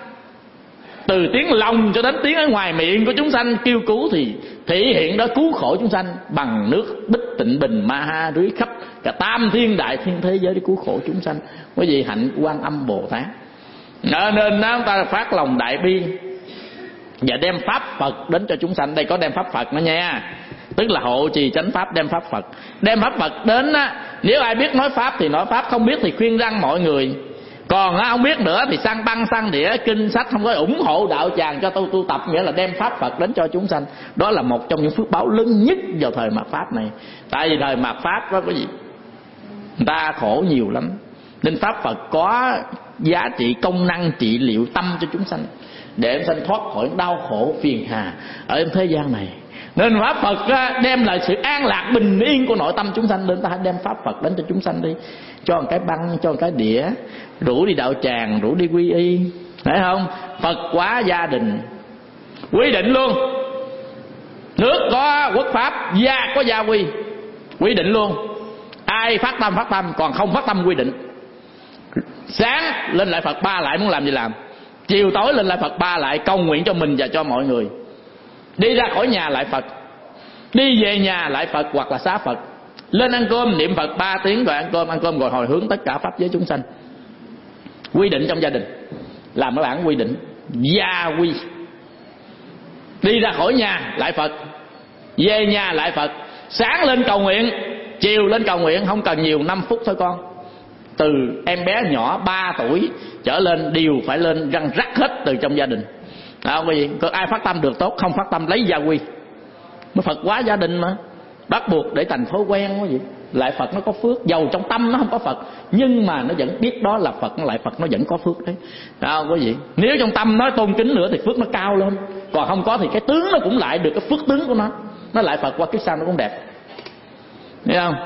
từ tiếng lòng cho đến tiếng ở ngoài miệng của chúng sanh kêu cứu, thì thể hiện đó cứu khổ chúng sanh bằng nước Bích Tịnh Bình Ma Ha rưới khắp cả tam thiên đại thiên thế giới để cứu khổ chúng sanh. Quý vị hạnh Quan Âm Bồ Tát. Nên nên chúng ta phát lòng đại bi và đem pháp Phật đến cho chúng sanh. Đây có đem pháp Phật nữa nha, tức là hộ trì chánh pháp, đem pháp Phật. Đem pháp Phật đến á, nếu ai biết nói pháp thì nói pháp, không biết thì khuyên răn mọi người. Còn á, không biết nữa thì sang băng sang đĩa kinh sách, không có ủng hộ đạo tràng cho tôi tu tập, nghĩa là đem pháp Phật đến cho chúng sanh. Đó là một trong những phước báo lớn nhất vào thời mạt pháp này. Tại vì thời mạt pháp đó có gì, người ta khổ nhiều lắm, nên pháp Phật có giá trị công năng trị liệu tâm cho chúng sanh, để em sanh thoát khỏi đau khổ phiền hà ở thế gian này. Nên pháp Phật đem lại sự an lạc bình yên của nội tâm chúng sanh. Nên ta hãy đem pháp Phật đến cho chúng sanh đi, cho một cái băng, cho một cái đĩa, rủ đi đạo tràng, rủ đi quy y, thấy không? Phật hóa gia đình, quy định luôn. Nước có quốc pháp, gia có gia quy, quy định luôn. Ai phát tâm phát tâm, còn không phát tâm quy định. Sáng lên lại Phật ba lại, muốn làm gì làm. Chiều tối lên lại Phật ba lại, cầu nguyện cho mình và cho mọi người. Đi ra khỏi nhà lại Phật, đi về nhà lại Phật hoặc là xá Phật. Lên ăn cơm niệm Phật ba tiếng rồi ăn cơm, ăn cơm rồi hồi hướng tất cả pháp giới chúng sanh. Quy định trong gia đình, làm cái bản quy định gia quy. Đi ra khỏi nhà lại Phật, về nhà lại Phật. Sáng lên cầu nguyện, chiều lên cầu nguyện, không cần nhiều, năm phút thôi con. Từ em bé nhỏ ba tuổi trở lên đều phải lên răng rắc hết từ trong gia đình. À, bởi vì có ai phát tâm được tốt, không phát tâm lấy gia quy. Mới Phật hóa gia đình mà, bắt buộc để thành thói quen quá vậy. Lại Phật nó có phước, dầu trong tâm nó không có Phật, nhưng mà nó vẫn biết đó là Phật, nó lại Phật nó vẫn có phước đấy. À, quý vị, nếu trong tâm nó tôn kính nữa thì phước nó cao lên, còn không có thì cái tướng nó cũng lại được cái phước tướng của nó, nó lại Phật qua kiếp sau nó cũng đẹp, thấy không?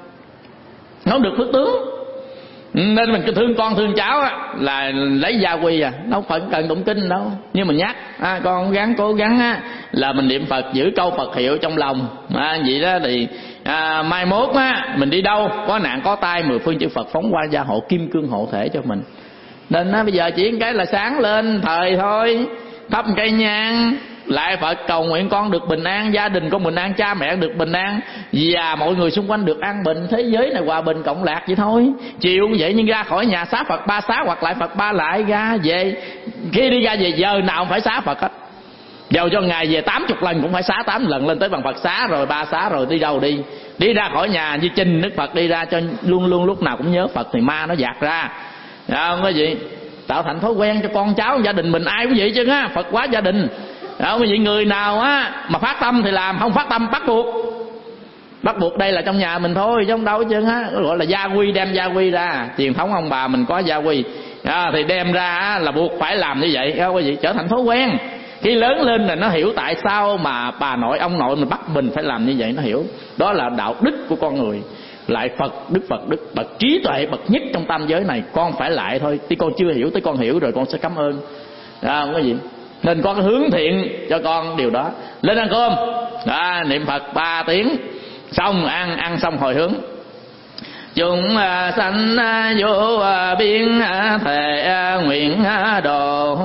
Nó được phước tướng. Nên mình cứ thương con thương cháu á, là lấy gia quy à, đâu phải cần tụng kinh đâu, nhưng mình nhắc à, con gắng cố gắng á, là mình niệm Phật, giữ câu Phật hiệu trong lòng à, vậy đó thì à, mai mốt á, mình đi đâu có nạn có tai, mười phương chư Phật phóng qua gia hộ kim cương hộ thể cho mình. Nên á, bây giờ chỉ cái là sáng lên thời thôi, thắp cây nhang lại Phật, cầu nguyện con được bình an, gia đình con bình an, cha mẹ được bình an, và mọi người xung quanh được an bình, thế giới này hòa bình cộng lạc vậy thôi. Chiều cũng vậy, nhưng ra khỏi nhà xá Phật ba xá hoặc lại Phật ba lại, ra về khi đi ra về giờ nào cũng phải xá Phật hết. Dầu cho ngày về tám mươi lần cũng phải xá tám lần, lên tới bằng Phật xá rồi ba xá rồi đi đâu đi. Đi ra khỏi nhà như trình Đức Phật đi ra cho luôn luôn lúc nào cũng nhớ Phật thì ma nó dạt ra. Đó, không có gì. Tạo thành thói quen cho con cháu gia đình mình ai cũng vậy chứ á, Phật hóa gia đình. Đó, quý vị, người nào á mà phát tâm thì làm, không phát tâm bắt buộc. Bắt buộc đây là trong nhà mình thôi chứ không đâu chứ á, gọi là gia quy, đem gia quy ra. Truyền thống ông bà mình có gia quy à, thì đem ra á, là buộc phải làm như vậy. Đó, quý vị, trở thành thói quen. Khi lớn lên là nó hiểu tại sao mà bà nội ông nội mình bắt mình phải làm như vậy, nó hiểu. Đó là đạo đức của con người. Lại Phật, Đức Phật, Đức bậc trí tuệ bậc nhất trong tam giới này, con phải lại thôi. Tí con chưa hiểu, tới con hiểu rồi con sẽ cảm ơn. Đó, không có gì. Nên con hướng thiện cho con điều đó. Lên ăn cơm đó, niệm Phật ba tiếng, xong ăn ăn xong hồi hướng chúng sanh vô biên thể nguyện độ,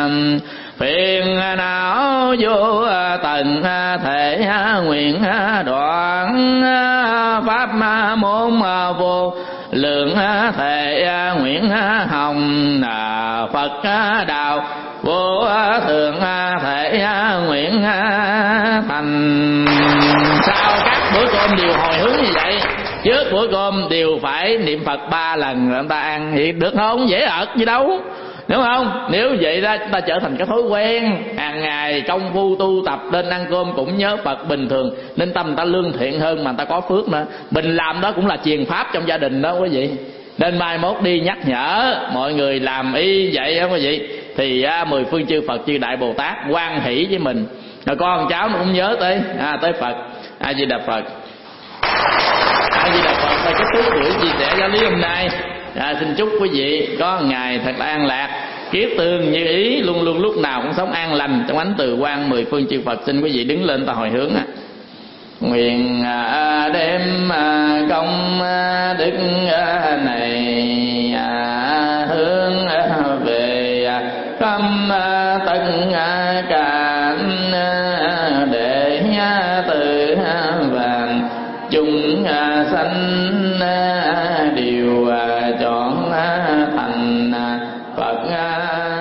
phiền não vô tận thể nguyện đoạn, pháp môn vô lượng thể nguyện hồng, Phật đạo vô thượng thể nguyện thành. Sau các bữa cơm đều hồi hướng như vậy, trước bữa cơm đều phải niệm Phật ba lần rồi chúng ta ăn, thì được không? Dễ ợt gì đâu, đúng không? Nếu vậy đó chúng ta trở thành cái thói quen, hàng ngày công phu tu tập lên ăn cơm cũng nhớ Phật bình thường, nên tâm ta lương thiện hơn mà ta có phước nữa. Mình làm đó cũng là truyền pháp trong gia đình đó quý vị. Nên mai mốt đi nhắc nhở mọi người làm y vậy đó quý vị, thì à, mười phương chư Phật chư Đại Bồ Tát hoan hỷ với mình, rồi con cháu nó cũng nhớ tới à, tới Phật. A Di Đà Phật. A Di Đà Phật là cái thú buổi chia sẻ giáo lý hôm nay. À, xin chúc quý vị có ngày thật là an lạc, kiếp tương như ý, luôn luôn lúc nào cũng sống an lành trong ánh từ quang mười phương chư Phật. Xin quý vị đứng lên ta hồi hướng. Nguyện đem công đức này hướng về khắp tất cả để từ vạn chúng sanh đều chọn thành Phật.